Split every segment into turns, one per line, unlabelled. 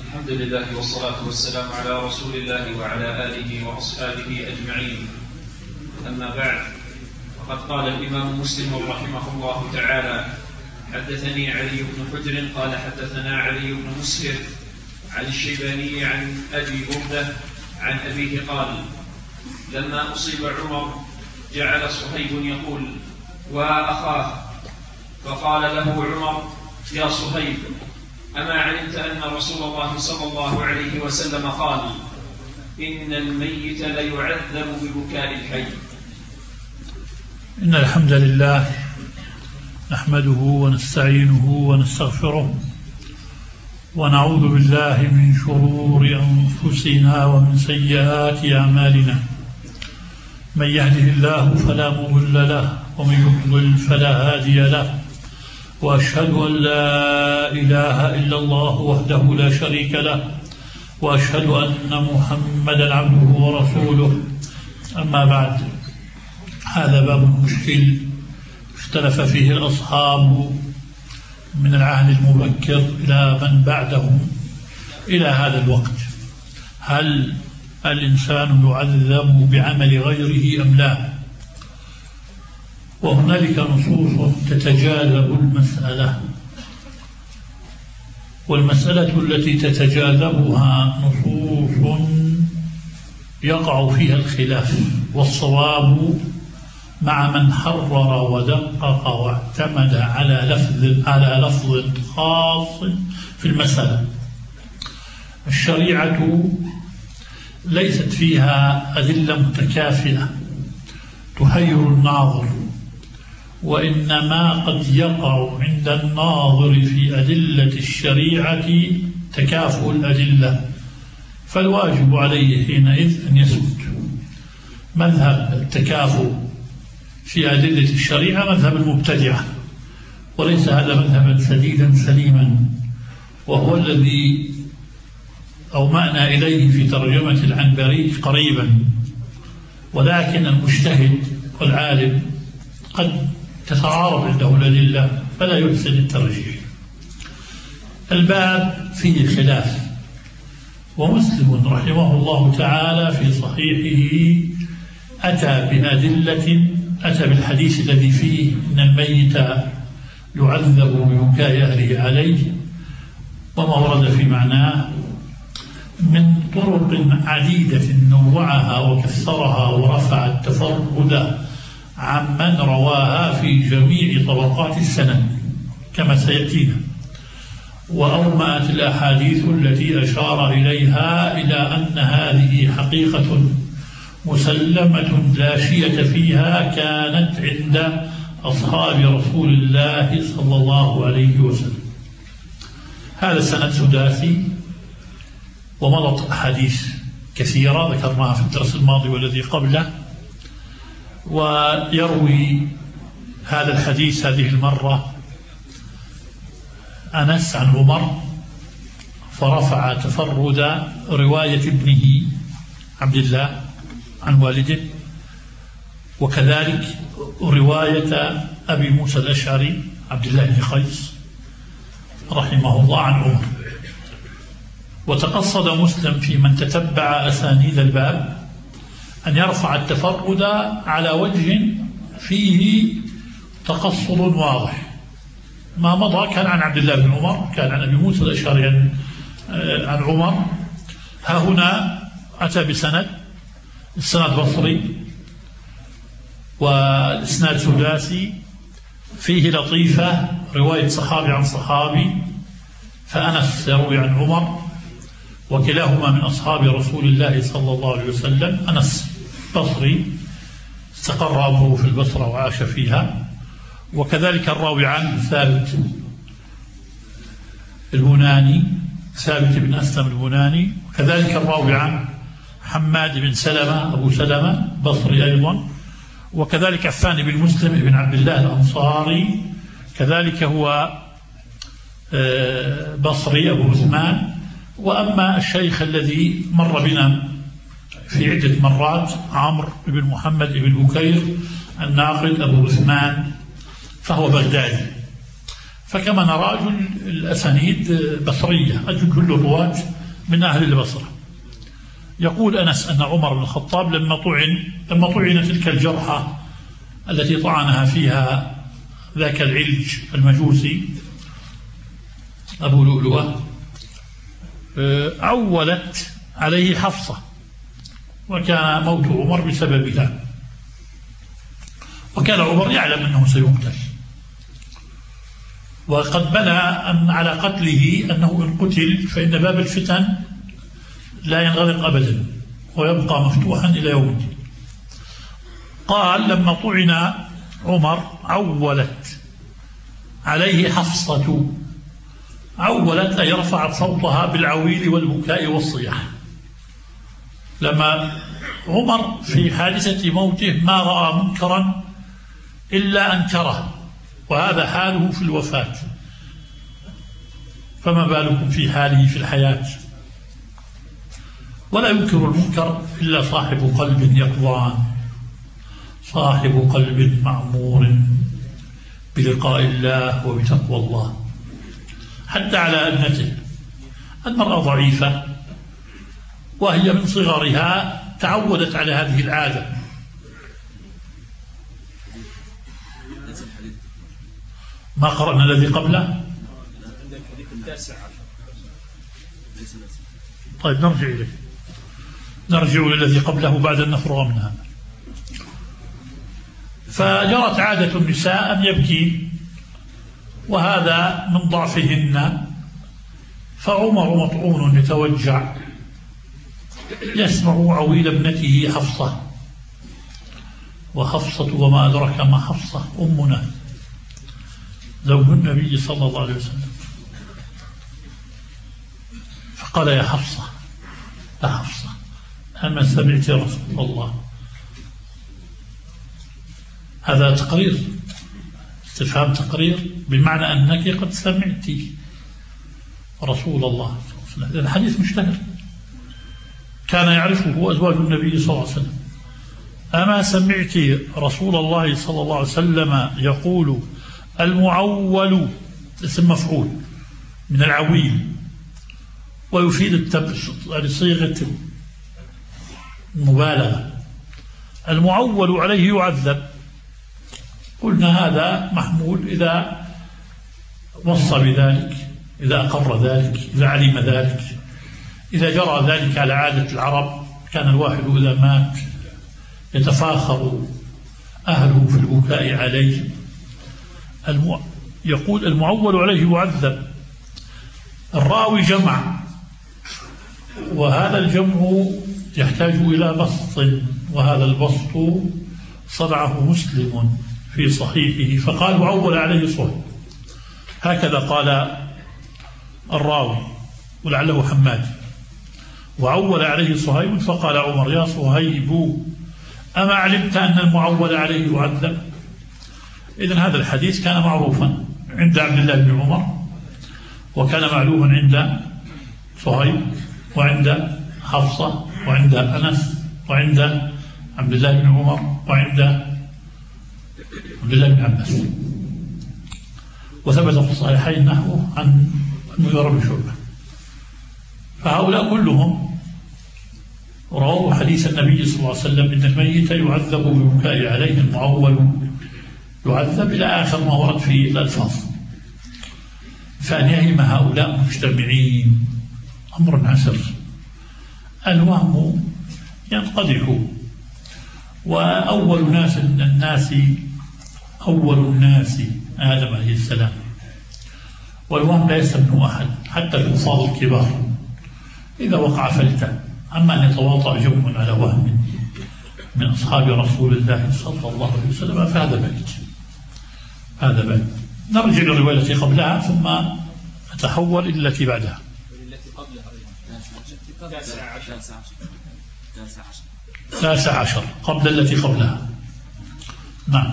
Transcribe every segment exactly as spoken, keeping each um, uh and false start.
الحمد لله والصلاة والسلام على رسول الله وعلى آله وأصحابه أجمعين. أما بعد، فقد قال الإمام مسلم رحمه الله تعالى: حدثني علي بن حجر قال حدثنا علي بن مسهر عن الشيباني عن أبي بردة عن أبيه قال: لما أصيب عمر جعل صهيب يقول: وأخاه، فقال له عمر: يا صهيب، أما علمت أن رسول الله صلى الله عليه وسلم قال: إن الميت ليعذب ببكاء الحي.
إن الحمد لله نحمده ونستعينه ونستغفره ونعوذ بالله من شرور أنفسنا ومن سيئات أعمالنا. من يهده الله فلا مضل له ومن يضلل فلا هادي له، وأشهد أن لا إله إلا الله وحده لا شريك له، وأشهد أن محمدا عبده ورسوله. أما بعد، هذا باب مشكل اختلف فيه الأصحاب من العهد المبكر إلى من بعدهم إلى هذا الوقت: هل الإنسان يعذب بعمل غيره أم لا؟ وهنالك نصوص تتجاذب المسألة، والمسألة التي تتجاذبها نصوص يقع فيها الخلاف، والصواب مع من حرر ودقق واعتمد على لفظ على لفظ خاص في المسألة. الشريعة ليست فيها أدلة متكافئة تحير الناظر، وإنما قد يقع عند الناظر في أدلة الشريعة تكافؤ الأدلة، فالواجب عليه حينئذ أن يثبت. مذهب التكافؤ في أدلة الشريعة مذهب المبتدعة، وليس هذا مذهبا سديدا سليما، وهو الذي أومأنا إليه في ترجمة العنبري قريبا. ولكن المجتهد والعالم قد تتعارض عنده الأدلة فلا يحسن الترجيح. الباب فيه خلاف، ومسلم رحمه الله تعالى في صحيحه أتى بأدلة أتى بالحديث الذي فيه إن الميت يعذب ببكاء أهله عليه، وما ورد في معناه من طرق عديدة نوعها وكثرها ورفع التفرد عمن رواها في جميع طبقات السند كما سيأتينا، وأومأت الأحاديث التي أشار إليها إلى أن هذه حقيقة مسلمة لا شية فيها كانت عند أصحاب رسول الله صلى الله عليه وسلم. هذا السند سداسي، ومضت أحاديث كثيرة ذكرناها في الدرس الماضي والذي قبله. ويروي هذا الحديث هذه المرة أنس عن عمر، فرفع تفرد رواية ابنه عبد الله عن والده، وكذلك رواية أبي موسى الأشعري عبد الله بن قيس رحمه الله عن عمر. وتقصد مسلم في من تتبع أسانيد الباب أن يرفع التفرد على وجه فيه تقصد واضح. ما مضى كان عن عبد الله بن عمر، كان عن أبي موسى الأشعري عن, عن عمر. ها هنا أتى بسند، السند بصري والإسناد سداسي، فيه لطيفة رواية صحابي عن صحابي، فأنس يروي عن عمر، وكلاهما من أصحاب رسول الله صلى الله عليه وسلم. أنس بصري استقر أمره في البصرة وعاش فيها، وكذلك الراوي عنه ثابت البناني، ثابت بن أسلم البناني، وكذلك الراوي عنه حماد بن سلمة أبو سلمة بصري أيضا، وكذلك عفان بن مسلم بن عبد الله الأنصاري، كذلك هو بصري أبو عثمان. وأما الشيخ الذي مر بنا في عدة مرات عمرو بن محمد بن بكير الناقد أبو عثمان، فهو بغدادي. فكما نرى الأسانيد بصرية، أجل كل الرواة من أهل البصرة. يقول أنس أن عمر بن الخطاب لما طعن لما طعن تلك الجرحى التي طعنها فيها ذاك العلج المجوسي أبو لؤلؤة، عولت عليه حفصة، وكان موت عمر بسببها، وكان عمر يعلم أنه سيقتل، وقد بنى أن على قتله أنه إن قتل فإن باب الفتن لا ينغلق أبدا ويبقى مفتوحا إلى يوم الدين. قال لما طعن عمر عولت عليه حفصة. عولت أي رفعت صوتها بالعويل والبكاء والصياح. لما عمر في حادثة موته ما رأى منكرا إلا أنكره، وهذا حاله في الوفاة، فما بالكم في حاله في الحياة؟ ولا ينكر المنكر إلا صاحب قلب يقظان، صاحب قلب معمور بلقاء الله وبتقوى الله. حتى على ابنته، المرأة ضعيفة وهي من صغرها تعودت على هذه العادة. ما قرأنا الذي قبله؟ طيب نرجع إليه، نرجع للذي قبله بعد أن نفرغ منها. فجرت عادة النساء أن يبكي، وهذا من ضعفهن. فعمر مطعون يتوجع، يسمع عويل ابنته حفصة، وحفصة وما أدرك ما حفصة أمنا زوج النبي صلى الله عليه وسلم. فقال يا حفصة يا حفصة أما سمعت رسول الله؟ هذا تقرير، استفهام تقرير، بمعنى أنك قد سمعت رسول الله. هذا الحديث مشتهر كان يعرفه أزواج النبي صلى الله عليه وسلم. أما سمعت رسول الله صلى الله عليه وسلم يقول المعول، اسم مفعول من العويل، ويفيد التبسط لصيغة المبالغة. المعول عليه يعذب. قلنا هذا محمول إذا وصى بذلك، إذا أقر ذلك، إذا علم ذلك، إذا جرى ذلك على عادة العرب. كان الواحد إذا مات يتفاخر أهله في البكاء عليه. المع... يقول المعول عليه يعذب. الراوي جمع، وهذا الجمع يحتاج إلى بسط، وهذا البسط صنعه مسلم في صحيحه، فقال وعول عليه صهيب. هكذا قال الراوي، ولعله حماد. وعول عليه صهيب فقال عمر يا صهيب أما علمت أن المعول عليه يعذب؟ إذن هذا الحديث كان معروفا عند عبد الله بن عمر، وكان معلوما عند صهيب، وعند حفصة، وعند أنس، وعند عبد الله بن عمر، وعند عبد الله بن عباس. وثبت في الصحيحين نحوه عن المغيرة بن شعبة. فهؤلاء كلهم رووا حديث النبي صلى الله عليه وسلم إن الميت يعذب ببكاء عليه، المعول يعذب إلى آخر ما ورد في الألفاظ. فأن يهم هؤلاء مجتمعين أمر عسر. الوهم ينقدح، وأول ناس من الناس أول الناس آدم عليه السلام، والوهم لا يستمن أحد حتى الحفاظ الكبار إذا وقع فلتة. أما أن يتواطأ جم على وهم من أصحاب رسول الله صلى الله عليه وسلم فهذا بعيد، هذا بعيد. نرجع للرواية التي قبلها ثم نتحول إلى التي بعدها. تاسع عشر قبل التي قبلها. نعم،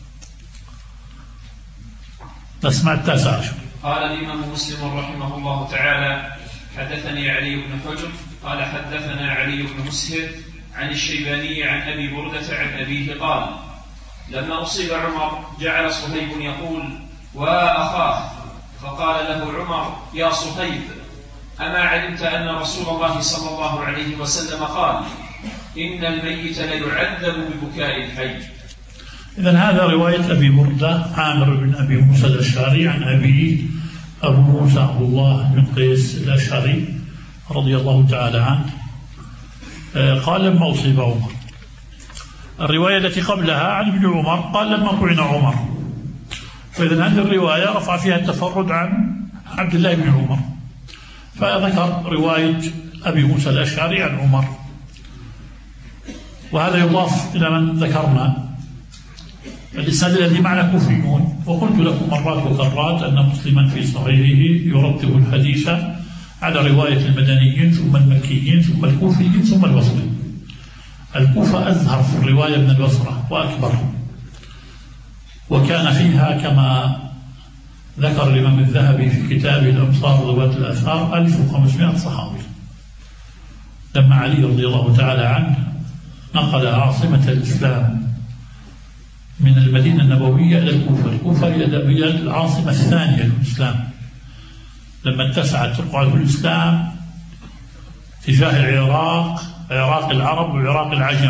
نسمع التاسع عشر.
قال الإمام مسلم رحمه الله تعالى حدثني علي بن حجر قال حدثنا علي بن مسهر عن الشيباني عن أبي بردة عن أبيه قال لما أصيب عمر جعل صهيب يقول وأخاه، فقال له عمر يا صهيب أما علمت أن رسول الله صلى الله عليه وسلم قال إن الميت ليعذب ببكاء الحي.
إذن هذا رواية أبي بردة عامر بن أبي موسى الأشعري عن أبيه أبو موسى عبد الله بن قيس الأشعري رضي الله تعالى عنه قال لما أصيب عمر. الرواية التي قبلها عن ابن عمر قال لما طعن عمر. فإذن هذه الرواية رفع فيها التفرد عن عبد الله بن عمر، فذكر رواية أبي موسى الأشعري عن عمر، وهذا يضاف إلى من ذكرنا. الإسناد الذي معنا كوفيون، وقلت لكم مرات وكرات أن مسلما في صحيحه يرتب الحديث على رواية المدنيين ثم المكيين ثم الكوفيين ثم البصريين. الكوفة أزهر في الرواية من البصرة وأكبر، وكان فيها كما ذكر الإمام الذهبي في كتابه الأمصار ذوات الآثار ألف وخمسمائة صحابي، لما علي رضي الله تعالى عنه نقل عاصمة الإسلام من المدينة النبوية إلى الكوفة، الكوفة إلى العاصمة الثانية للإسلام، لما اتسعت رقعة الإسلام تجاه العراق، عراق العرب وعراق العجم،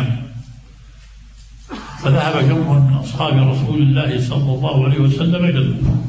فذهب جمع من أصحاب رسول الله صلى الله عليه وسلم إلى الكوفة.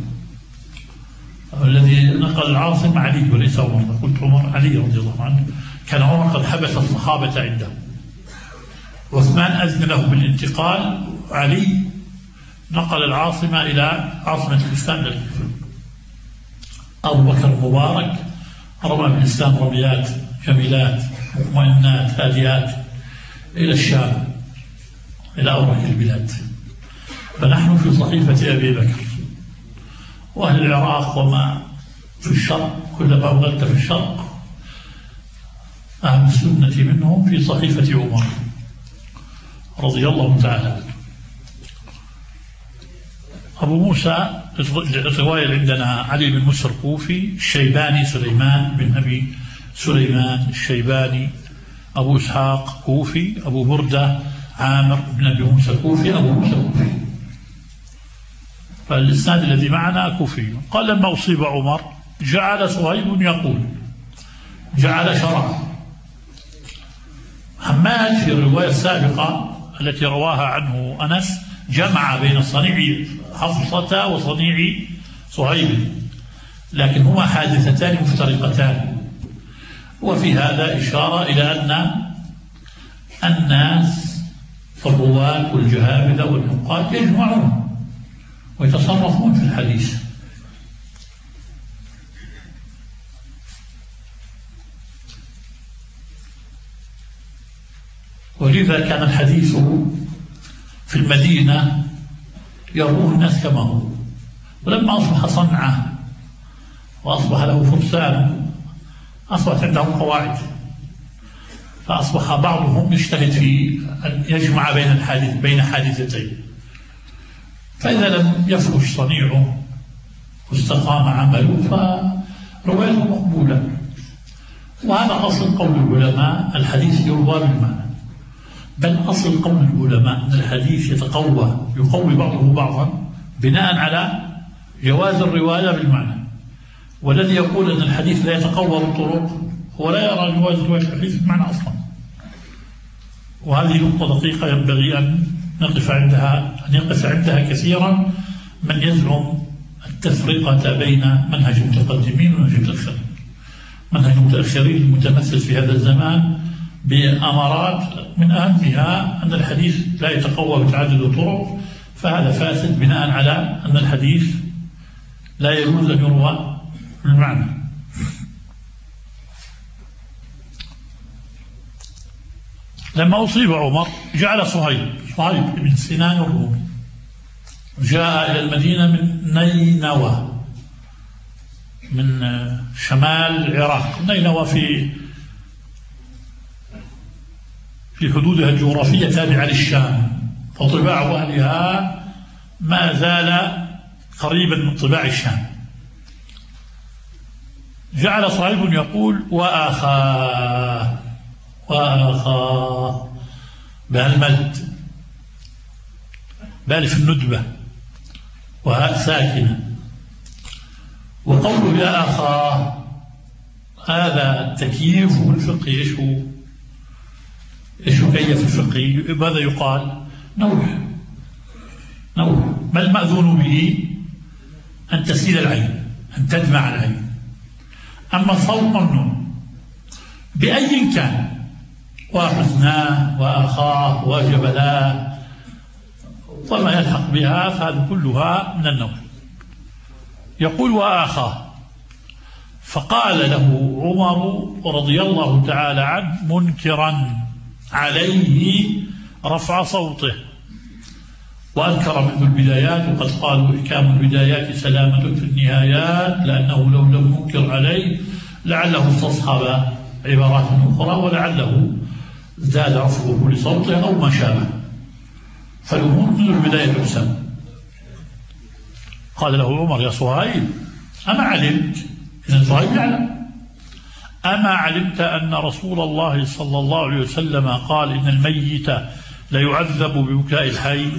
الذي نقل العاصمة علي وليس عمر، قلت عمر، علي رضي الله عنه. كان عمر قد حبس الصحابة عنده، عثمان أذن له بالانتقال، علي نقل العاصمة إلى عاصمة الإسلام للكوفة. أبو بكر المبارك رمى بالإسلام رميات جميلات مطمئنات هادئات إلى الشام، إلى أورك البلاد. فنحن في صحيفة أبي بكر، وأهل العراق وما في الشرق كلما أغلت في الشرق أهل السنة منهم في صحيفة عمر رضي الله تعالى عنه. أبو موسى الرواية عندنا علي بن موسى الكوفي، الشيباني سليمان بن أبي سليمان الشيباني، أبو إسحاق كوفي، أبو بردة عامر بن أبي موسى الكوفي، أبو موسى الكوفي. فالإسناد الذي معنا كوفي. قال لما أصيب عمر جعل صهيب يقول، جعل شرع. حماد في الرواية السابقة التي رواها عنه أنس جمع بين صنيع حفصة وصنيع صهيب، لكن هما حادثتان مفترقتان. وفي هذا إشارة إلى أن الناس الرواة والجهابذة والنقاد يجمعون ويتصرفون في الحديث. ولذا كان الحديث في المدينة يروه الناس كما هو، ولما أصبح صنعاء وأصبح له فرسان أصبحت عندهم قواعد، فأصبح بعضهم يجتهد في أن يجمع بين الحادث بين حادثتين، فإذا لم يفرش صنيعه واستقام عمله فروايته مقبولة. وهذا أصل قول العلماء، الحديث يروى بالمعنى، بل أصل قول العلماء أن الحديث يتقوى يقوي بعضه بعضا بناء على جواز الرواية بالمعنى. والذي يقول أن الحديث لا يتقوى بالطرق هو لا يرى جواز رواية الحديث بالمعنى أصلا. وهذه نقطة دقيقة ينبغي أن نقف عندها أن يقف عندها كثيرا من يزعم التفرقة بين منهج المتقدمين ومنهج المتأخرين. منهج المتأخرين المتمثل في هذا الزمان بأمارات من أهمها أن الحديث لا يتقوى بتعدد الطرق، فهذا فاسد بناء على أن الحديث لا يجوز أن يروى بالمعنى. لما أصيب عمر جعل صهيب صهيب بن سنان الرومي جاء إلى المدينة من نينوى من شمال العراق. نينوى في في حدودها الجغرافية تابعة للشام، فطباع أهلها ما زال قريبا من طباع الشام. جعل صهيب يقول وآخاه وآخاه بهالمد بل في الندبة وهاء ساكنة. وقوله يا أخاه هذا التكييف في الفقه إيش هو؟ إيش كيف الفقه؟ ماذا يقال؟ نوع نوع ما المأذون به؟ أن تسيل العين، أن تدمع العين. أما الصوت ممنوع بأي كان، وحزناه وأخاه وجبلاه وما يلحق بها، فهذه كلها من النوع. يقول وآخاه، فقال له عمر رضي الله تعالى عنه منكرا عليه رفع صوته، وأنكر منه البدايات، وقد قالوا إحكام البدايات سلامة في النهايات، لأنه لو لم ينكر عليه لعله استصحب عبارات أخرى، ولعله زاد رفعه لصوته أو ما شابه، فالأمور من البداية تحسن. قال له عمر يا صهيب أما علمت، إذن صهيب يعلم، أما علمت أن رسول الله صلى الله عليه وسلم قال إن الميت ليعذب ببكاء الحي؟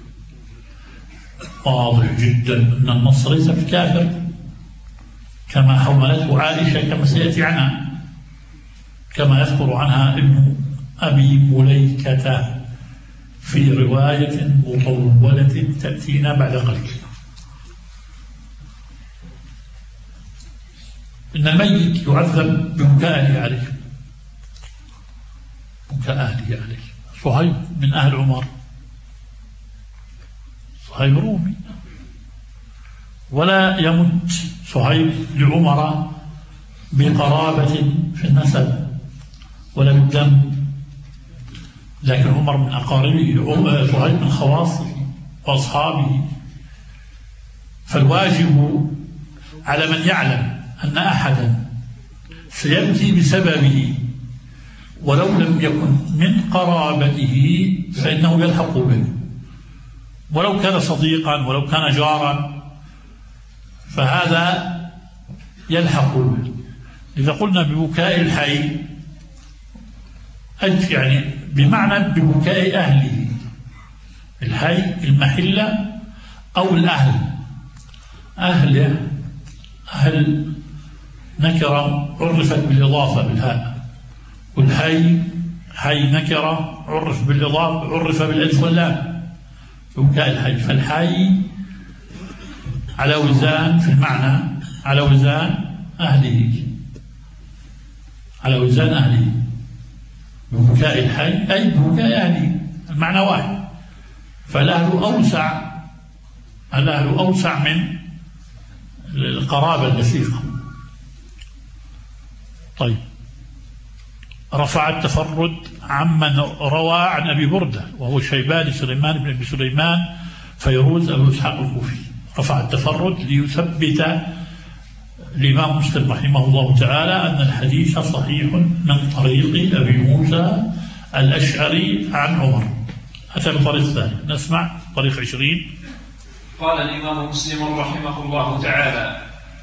واضح جدا أن النص ليس بكافر، كما حملته عائشة كما سيأتي عنها، كما يذكر عنها ابن أبي مليكة في رواية مطولة تأتينا بعد قليل. إن الميت يعذب ببكاء أهله عليه، بكاء أهله عليه. صهيب من أهل عمر، صهيب رومي، ولا يمت صهيب لعمر بقرابة في النسب ولا بالدم، لكن عمر من أقاربه، صهيب من خواصه وأصحابه. فالواجب على من يعلم أن أحدا سيبكي بسببه ولو لم يكن من قرابته فإنه يلحق به، ولو كان صديقا ولو كان جارا فهذا يلحق به. إذا قلنا ببكاء الحي أجل يعني بمعنى ببكاء أهله، الحي المحلة أو الأهل، أهل أهل نكرة عرفت بالإضافة بالهاء، والحي حي نكرة عرف بالإضافة عرف بالألف واللام، ببكاء الحي. فالحي على وزان في المعنى على وزان أهله، على وزان أهله، ببكاء الحي أي ببكاء أهله، المعنى واحد. فالأهل أوسع، الأهل أوسع من القرابة الوثيقة. طيب، رفع التفرد عمن روى عن أبي بردة وهو الشيباني سليمان بن أبي سليمان فيروز أبو إسحاق الكوفي، رفع التفرد ليثبت الإمام مسلم رحمه الله تعالى أن الحديث صحيح من طريق أبي موسى الأشعري عن عمر. أتى بالطريق الثاني، نسمع طريق عشرين.
قال الإمام مسلم رحمه الله تعالى: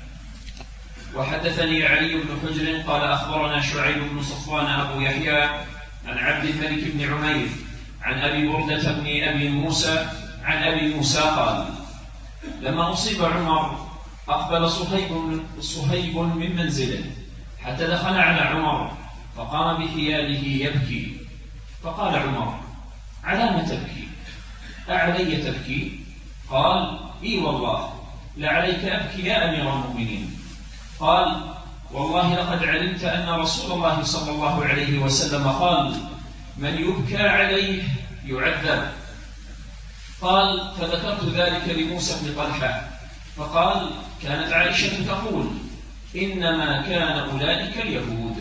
وحدثني علي بن حجر قال أخبرنا شعيب بن صفوان أبو يحيى عن عبد الملك بن عمير عن أبي بردة بن أبي موسى عن أبي موسى قال: لما أصيب عمر أقبل صهيب صهيب من منزله حتى دخل على عمر فقام بحياله يبكي، فقال عمر: على ما تبكي؟ أعلي تبكي؟ قال: إي والله لعليك أبكي يا أمير المؤمنين. قال: والله لقد علمت أن رسول الله صلى الله عليه وسلم قال: من يبكى عليه يعذب. قال: فذكرت ذلك لموسى بن طلحة فقال: كانت عائشة تقول: إنما كان أولئك اليهود.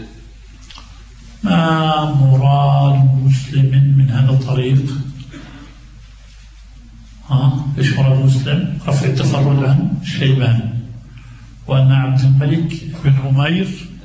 ما مراد مسلم من هذا الطريق؟ ها ايش مراد مسلم؟ رفع التفرد عن الشيباني، وأن عبد الملك بن عمير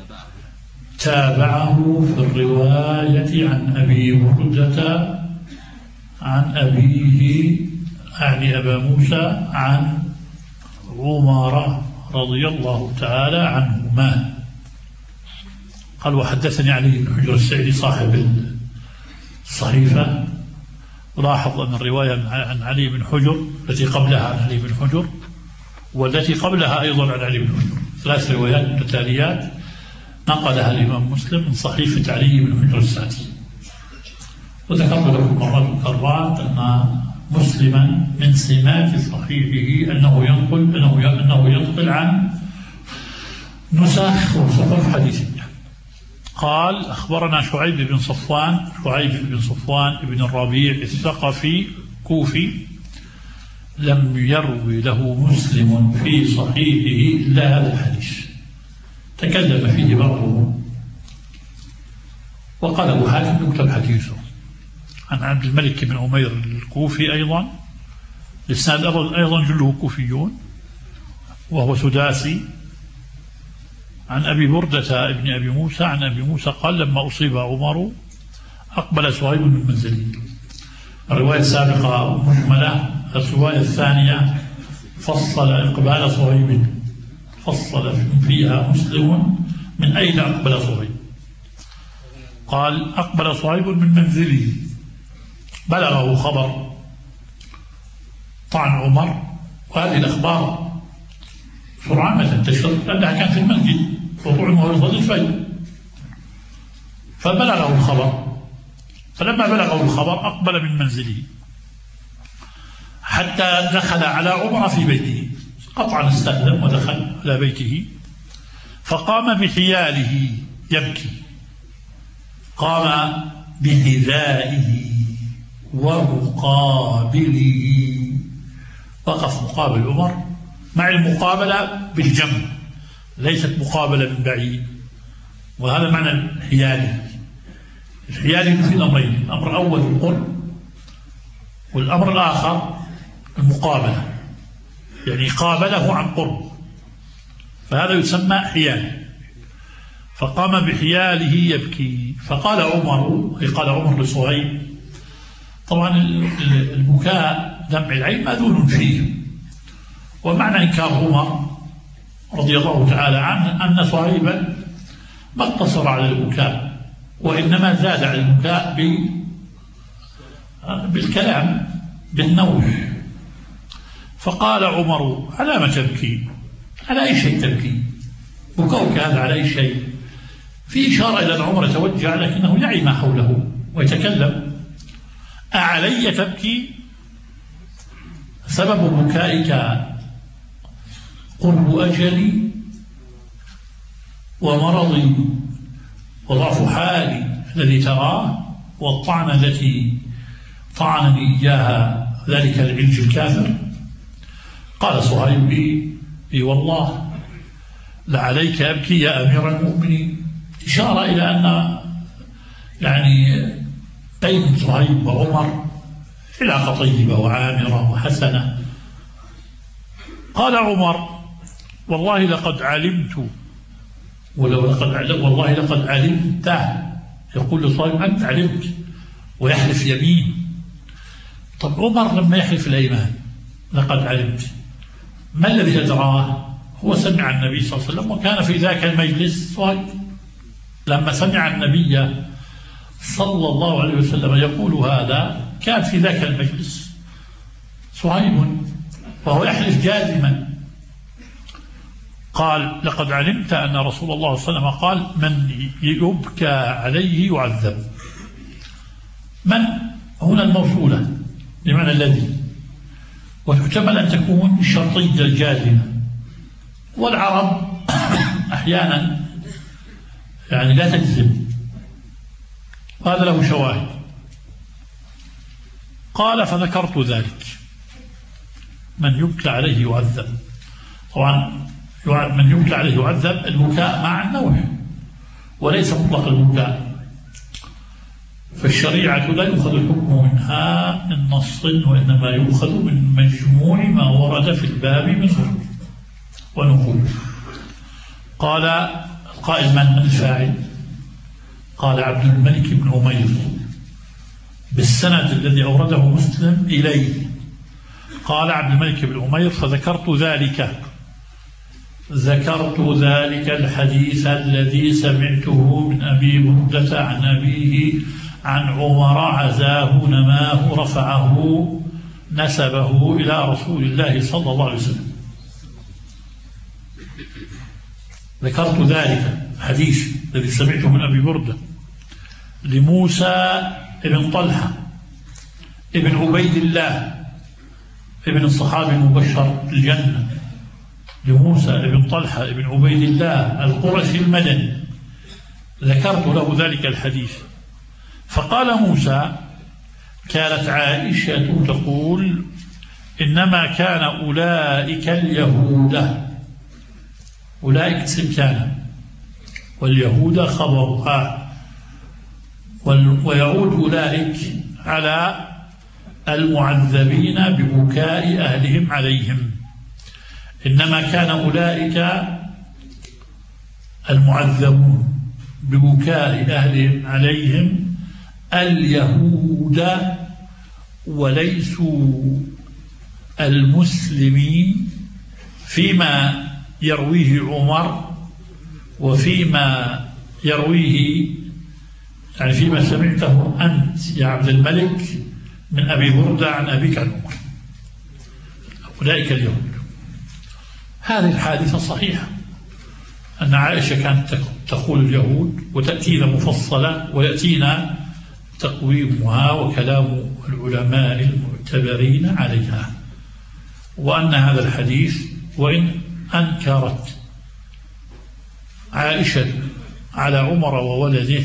تابعه في الرواية عن أبي بردة عن أبيه يعني أبا موسى عن عمر رضي الله تعالى عنهما. قال: وحدثني علي بن حجر السعدي صاحب الصحيفة. لاحظ أن الرواية عن علي بن حجر التي قبلها عن علي بن حجر والتي قبلها أيضا عن علي بن حجر، ثلاث روايات متتاليات نقلها الإمام مسلم من صحيفة علي بن حجر السعدي. وذكرت لكم مرات كرات أن مسلما من سمات صحيحه أنه ينقل أنه أنه ينقل عن نسخ وصحف حديثية. قال: أخبرنا شعيب بن صفوان شعيب بن صفوان بن الربيع الثقفي كوفي، لم يروي له مسلم في صحيحه إلا هذا الحديث، تكلم فيه بعضهم وقال أبو حاتم يكتب حديثه. عن عبد الملك بن أمير الكوفي أيضا، الإسناد أيضا جله كوفيون وهو سداسي. عن أبي بردة ابن أبي موسى عن أبي موسى قال: لما أصيب عمر أقبل صهيب من منزله. الرواية السابقة مجملة، الرواية الثانية فصل إقبال صهيب، فصل فيها مسلم من أين أقبل صهيب. قال: أقبل صهيب من منزله، بلغه خبر طعن عمر، وهذه الأخبار سرعان ما تنتشر لأنها كان في المسجد وطعن وهو يصلي الفجر، فبلغه الخبر. فلما بلغه الخبر أقبل من منزله حتى دخل على عمر في بيته، قطعا استأذن ودخل على بيته، فقام بحياله يبكي، قام بحذائه ومقابله، وقف مقابل عمر، مع المقابلة بالجنب ليست مقابلة من بعيد، وهذا معنى الحيال. الحيال في الأمرين، الأمر الأول القرب، والأمر الآخر المقابلة، يعني قابله عن قرب، فهذا يسمى حيال. فقام بحياله يبكي، فقال عمر، قال عمر لصهيب، طبعا البكاء دمع العين ماذون فيه، ومعنى إنكار عمر رضي الله تعالى عنه أن صهيبا ما اقتصر على البكاء، وإنما زاد على البكاء بالكلام بالنوح. فقال عمر: على ما تبكي؟ على أي شيء تبكي؟ بكوك هذا على أي شيء؟ في إشارة إلى أن عمر توجه لكنه يعي ما حوله ويتكلم: أعلي تبكي؟ سبب بكائك قرب أجلي ومرضي وضعف حالي الذي تراه، والطعنة التي طعنني إياها ذلك العلج الكافر. قال صهيب: إي والله لعليك أبكي يا أمير المؤمنين، إشارة إلى أن يعني بين صهيب وعمر علاقة طيبة وعامرة وحسنة. قال عمر: والله لقد علمت، ولو لقد علم والله لقد علمت، يقول لصهيب: أنت علمت، ويحلف يمين. طب عمر لما يحلف الأيمان لقد علمت، ما الذي أدراه؟ هو سمع النبي صلى الله عليه وسلم، وكان في ذاك المجلس صهيب لما سمع النبي صلى الله عليه وسلم يقول هذا، كان في ذاك المجلس صهيب وهو يحلف جازما. قال: لقد علمت أن رسول الله صلى الله عليه وسلم قال: من يبكى عليه يعذب. من هنا الموصولة بمعنى الذي، وتحتمل أن تكون شرطية الجازمة، والعرب أحيانا يعني لا تجزم، وهذا له شواهد. قال: فذكرت ذلك، من يبكى عليه يعذب. طبعا من يبكى عليه يعذب، البكاء مع النوح وليس مطلق البكاء، فالشريعة لا يؤخذ الحكم منها من نص، وإنما يؤخذ من مجموع ما ورد في الباب من ورود ونقول. قال القائل: من الفاعل؟ قال: عبد الملك بن أمير، بالسند الذي أورده مسلم إليه. قال عبد الملك بن أمير: فذكرت ذلك ذكرت ذلك الحديث الذي سمعته من أبي بردة عن أبيه عن عمر، عزاه نماه رفعه نسبه إلى رسول الله صلى الله عليه وسلم. ذكرت ذلك حديث الذي سمعته من أبي بردة لموسى ابن طلحة ابن عبيد الله ابن الصحابي المبشر بالجنة، لموسى ابن طلحة ابن عبيد الله القرشي المدني، ذكرت له ذلك الحديث. فقال موسى: كانت عائشة تقول: إنما كان أولئك اليهود. أولئك اسم كان، واليهود خبرها، ويعود أولئك على المعذبين ببكاء أهلهم عليهم. إنما كان أولئك المعذبون ببكاء أهلهم عليهم اليهود وليسوا المسلمين، فيما يرويه عمر وفيما يرويه يعني فيما سمعته أنت يا عبد الملك من أبي بردة عن أبيك عن عمر. أولئك اليهود. هذه الحادثة صحيحة، أن عائشة كانت تقول اليهود، وتأتينا مفصلة ويأتينا تقويمها وكلام العلماء المعتبرين عليها. وأن هذا الحديث وإن أنكرت عائشة على عمر وولده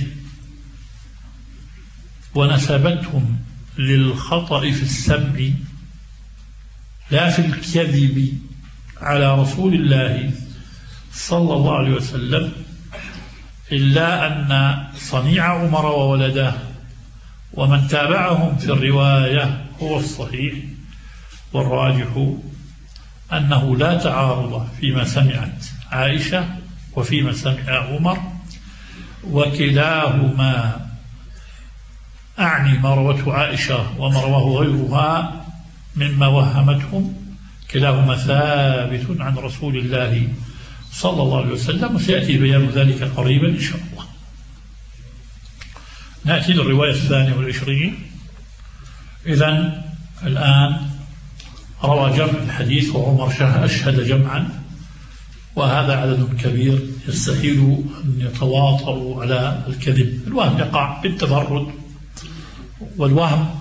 ونسبتهم للخطأ في السمع لا في الكذب على رسول الله صلى الله عليه وسلم، إلا أن صنيع عمر وولده ومن تابعهم في الرواية هو الصحيح والراجح أنه لا تعارض فيما سمعت عائشة وفيما سمع عمر، وكلاهما أعني ما روته عائشة وما رواه غيرها مما وهمتهم، كلاهما ثابت عن رسول الله صلى الله عليه وسلم، وسيأتي بيان ذلك قريبا إن شاء الله. نأتي للرواية الثانية والعشرين. إذن الآن روى جمع الحديث وعمر أشهد جمعا، وهذا عدد كبير يستحيل أن يتواطروا على الكذب. الوهم يقع بالتفرد، والوهم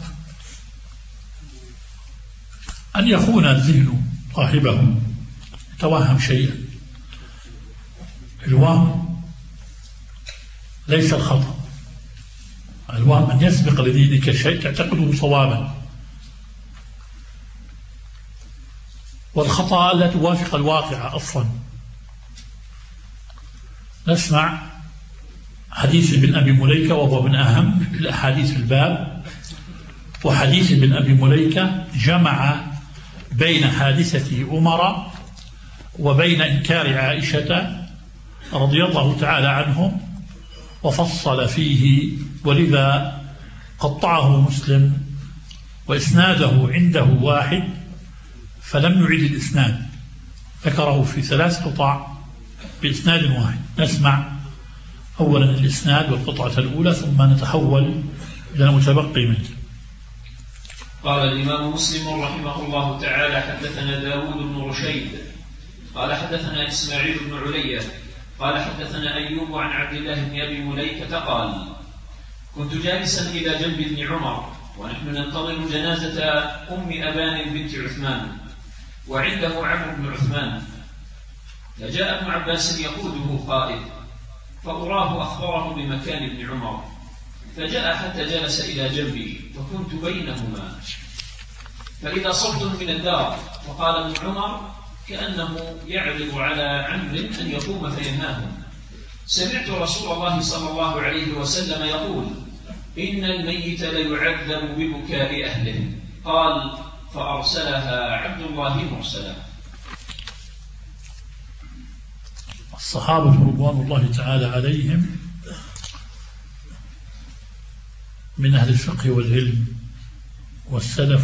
أن يخون الذهن صاحبه يتوهم شيئا. الوهم ليس الخطأ، الوهم أن يسبق لذهنك شيء تعتقده صوابا، والخطأ لا توافق الواقع أصلا. نسمع حديث ابن أبي مليكة وهو من أهم الأحاديث الباب، وحديث ابن أبي مليكة جمع بين حادثة عمر وبين إنكار عائشة رضي الله تعالى عنهم، وفصل فيه، ولذا قطعه مسلم وإسناده عنده واحد فلم يعد الإسناد، ذكره في ثلاث قطع بإسناد واحد. نسمع أولا الإسناد والقطعة الأولى ثم نتحول إلى المتبقي منه.
قال الإمام مسلم رحمه الله تعالى: حدثنا داود بن رشيد قال حدثنا إسماعيل بن علية قال حدثنا أيوب عن عبد الله بن أبي مليكة قال: كنت جالسا إلى جنب ابن عمر ونحن ننتظر جنازة أم أبان بنت عثمان وعنده عمرو بن عثمان، فجاء ابن عباس يقوده قائد، فأراه أخبره بمكان ابن عمر، فجاء حتى جلس إلى جنبي فكنت بينهما، فإذا صوت من الدار، فقال ابن عمر كأنه يعرض على عمرو أن يقوم فينهاهم: سمعت رسول الله صلى الله عليه وسلم يقول: إن الميت ليعذب ببكاء أهله. قال: فأرسلها عبد الله مرسلا.
الصحابة رضوان الله تعالى عليهم من أهل الفقه والعلم والسلف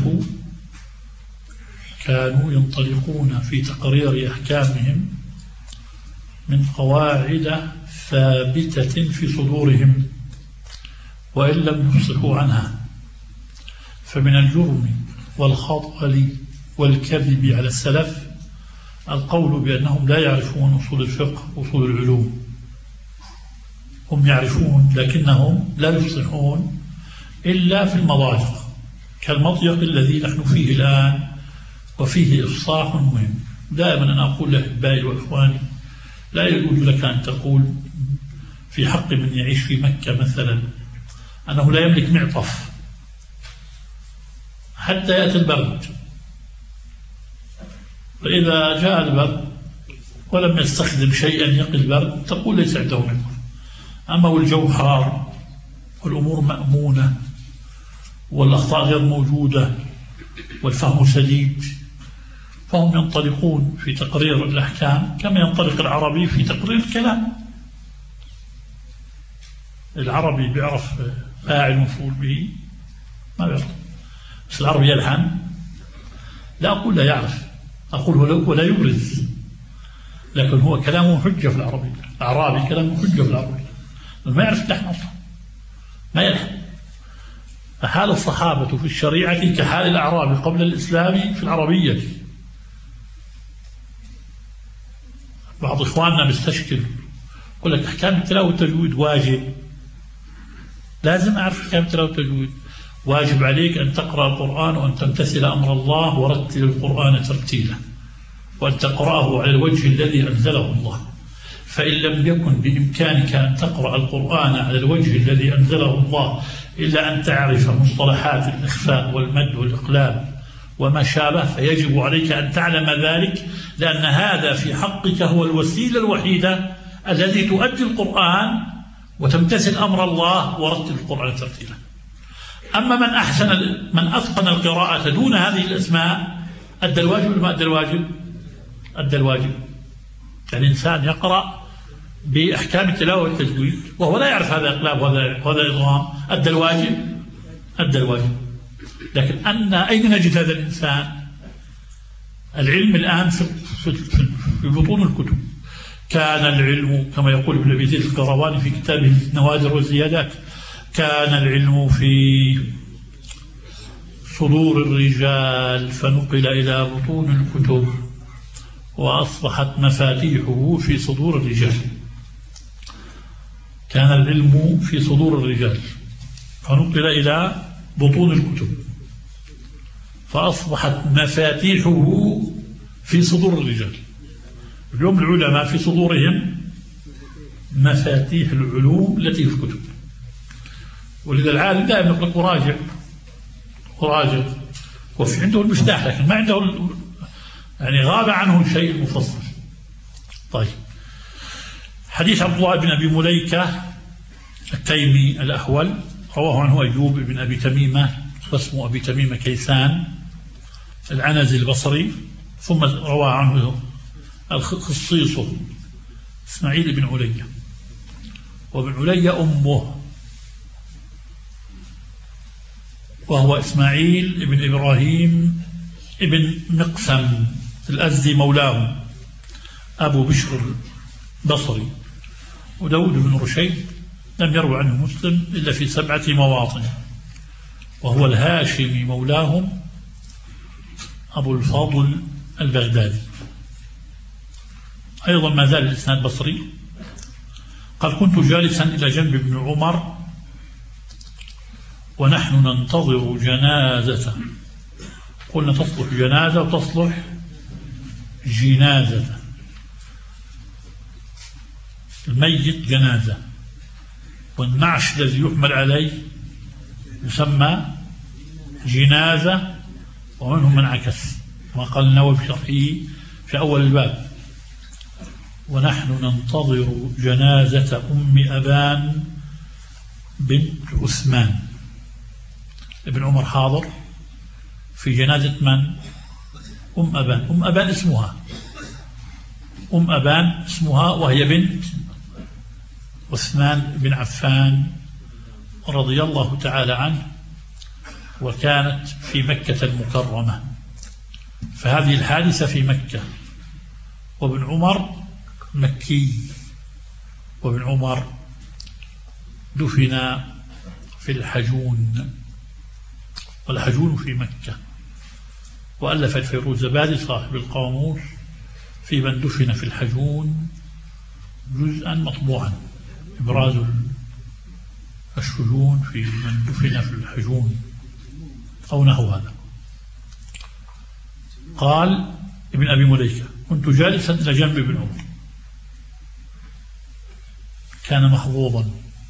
كانوا ينطلقون في تقرير أحكامهم من قواعد ثابتة في صدورهم وإن لم يفصحوا عنها. فمن الجرم والخطأ والكذب على السلف القول بأنهم لا يعرفون أصول الفقه وأصول العلوم، هم يعرفون لكنهم لا يفصحون إلا في المضاجع كالمضيق الذي نحن فيه الآن، وفيه إفصاح مهم. دائما أنا أقول لأحبائي وإخواني لا يجوز لك أن تقول في حق من يعيش في مكة مثلا أنه لا يملك معطف حتى يأتي البرد، فإذا جاء البرد ولم يستخدم شيئا يقي البرد تقول ليس عنده معطف. أما والجو حار والأمور مأمونة والأخطاء غير موجودة والفهم سديد، فهم ينطلقون في تقرير الأحكام كما ينطلق العربي في تقرير الكلام. العربي بيعرف فاعل مفعول به ما بيعرف، بس العربي يلحن. لا أقول لا يعرف، أقول ولا يبرز، لكن هو كلامه حجة في العربي. الأعرابي كلامه حجة في العربي، ما يعرف اللحن أصلا، ما يلحن. فحال الصحابة في الشريعة كحال الأعرابي قبل الإسلام في العربية. بعض إخواننا بيستشكل يقول لك أحكام التلاوة والتجويد واجب. لازم أعرف أحكام التلاوة والتجويد. واجب عليك أن تقرأ القرآن وأن تمتثل أمر الله ورتل القرآن ترتيلا، وأن تقرأه على الوجه الذي أنزله الله. فإن لم يكن بإمكانك أن تقرأ القرآن على الوجه الذي أنزله الله إلا أن تعرف مصطلحات الإخفاء والمد والإقلاب وما شابه، فيجب عليك أن تعلم ذلك، لأن هذا في حقك هو الوسيلة الوحيدة التي تؤدي القرآن وتمتثل أمر الله ورتل القرآن ترتيلا. أما من أحسن من أتقن القراءة دون هذه الأسماء أدى الواجب ولا ما أدى الواجب؟ أدى الواجب. يعني الإنسان يقرأ بأحكام التلاوة والتجويد وهو لا يعرف هذا إقلاب وهذا وهذا إضغام، أدى الواجب؟ أدى الواجب. لكن أن أين نجد هذا الإنسان؟ العلم الآن في, في, في بطون الكتب. كان العلم كما يقول ابن أبي زيد القيرواني في كتابه النوادر والزيادات، كان العلم في صدور الرجال فنقل إلى بطون الكتب وأصبحت مفاتيحه في صدور الرجال. كان العلم في صدور الرجال فنقل إلى بطون الكتب فأصبحت مفاتيحه في صدور الرجال. اليوم العلماء في صدورهم مفاتيح العلوم التي في الكتب، ولذا العالم دائما يقول لك وراجع وراجع، وفي عنده المفتاح لكن ما عنده، يعني غاب عنه الشيء المفصل. طيب، حديث عبد الله بن أبي مليكة التيمي الأحول رواه عنه أيوب بن أبي تميمة واسمه أبي تميمة كيسان العنزي البصري، ثم روى عنه الخصيص إسماعيل بن علية، وابن علية أمه وهو إسماعيل بن إبراهيم ابن مقسم الأزدي مولاه أبو بشر البصري. وداود بن رشيد لم يروي عنه مسلم إلا في سبعة مواطن، وهو الهاشمي مولاهم أبو الفاضل البغدادي. أيضا ما زال الإسناد بصري. قال: كنت جالسا إلى جنب ابن عمر ونحن ننتظر جنازة. قلنا تصلح جنازة وتصلح جنازة. الميت جنازة، والنعش الذي يحمل عليه يسمى جنازة، ومنهم من عكس ما قال النووي في شرحه في أول الباب: ونحن ننتظر جنازة أم أبان بنت عثمان. ابن عمر حاضر في جنازة من؟ أم أبان. أم أبان اسمها أم أبان اسمها وهي بنت عثمان بن عفان رضي الله تعالى عنه، وكانت في مكة المكرمة. فهذه الحادثة في مكة، وابن عمر مكي، وابن عمر دفن في الحجون، والحجون في مكة. وألف الفيروزبادي صاحب القاموس في من دفن في الحجون جزءا مطبوعا، إبراز الشجون في من دفن في الحجون أو نحو هذا. قال ابن أبي مليكة: كنت جالسا إلى جنب ابن عمر، كان محظوظا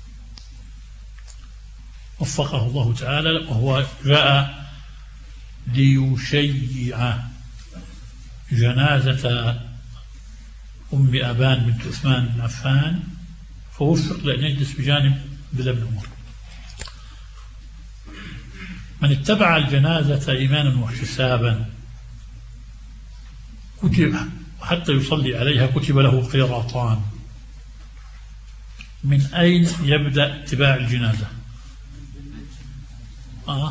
وفقه الله تعالى، وهو جاء ليشيع جنازة أم أبان بنت عثمان بن عفان، فوفق لأن يجلس بجانب ابن عمر. من اتبع الجنازة إيمانا واحتسابا كتب حتى يصلي عليها كتب له قيراطان. من أين يبدأ اتباع الجنازة؟ آه.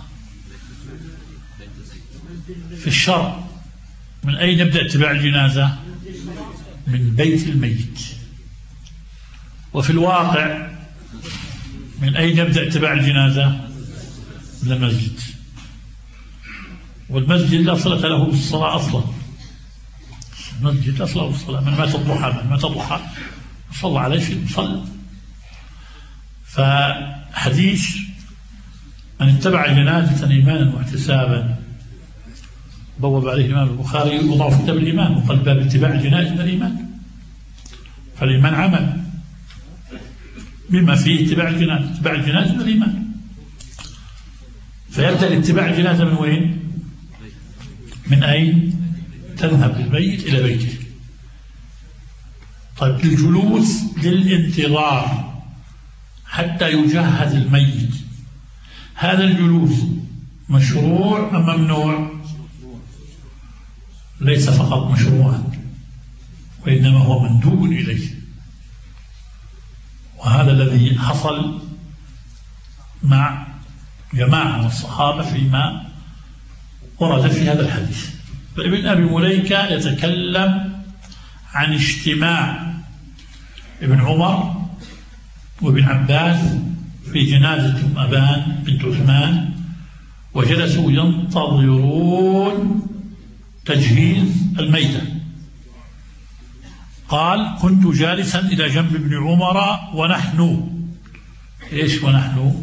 في الشرع من أين يبدأ اتباع الجنازة؟ من بيت الميت. وفي الواقع من أين يبدأ اتباع الجنازة؟ من المسجد. والمسجد لا صلة له بالصلاة أصلا. المسجد لا صلة بالصلاة. من مات الضحى من مات الضحى صلى عليه في المصلى. فحديث من اتبع جنازة إيمانا واحتسابا بوب عليه الإمام البخاري وضع في كتاب الإيمان وقال: باب اتباع الجنائز من الإيمان. فالإيمان عمل بما فيه اتباع الجنازة. اتباع الجنازة من الإيمان. فيبدأ اتباع الجنازة من وين؟ من أين؟ تذهب الميت إلى بيته. طيب الجلوس للانتظار حتى يجهز الميت، هذا الجلوس مشروع أم ممنوع؟ ليس فقط مشروعا وإنما هو مندوب إليه. وهذا الذي حصل مع جماعة من الصحابة فيما ورد في هذا الحديث. فابن أبي مليكة يتكلم عن اجتماع ابن عمر وابن عباس في جنازة أبان بنت عثمان، وجلسوا ينتظرون تجهيز الميتة. قال: كنت جالسا إلى جنب ابن عمر ونحن إيش ونحن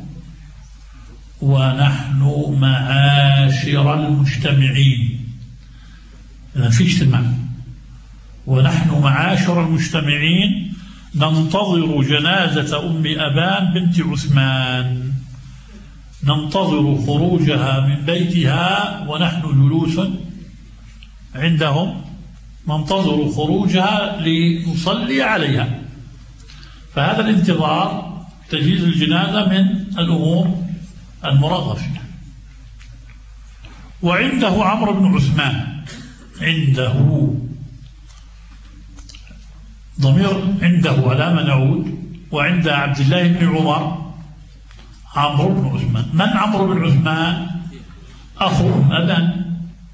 ونحن معاشر المجتمعين. إذا في اجتماع، ونحن معاشر المجتمعين ننتظر جنازة أم أبان بنت عثمان، ننتظر خروجها من بيتها ونحن جلوس عندهم، ننتظر خروجها لنصلي عليها. فهذا الانتظار تجهيز الجنازة من الأمور المرغب فيها. وعنده عمرو بن عثمان، عنده ضمير عنده على من نعود، وعند عبد الله بن عمر عمرو بن عثمان. من عمرو بن عثمان؟ أخو أم أبان.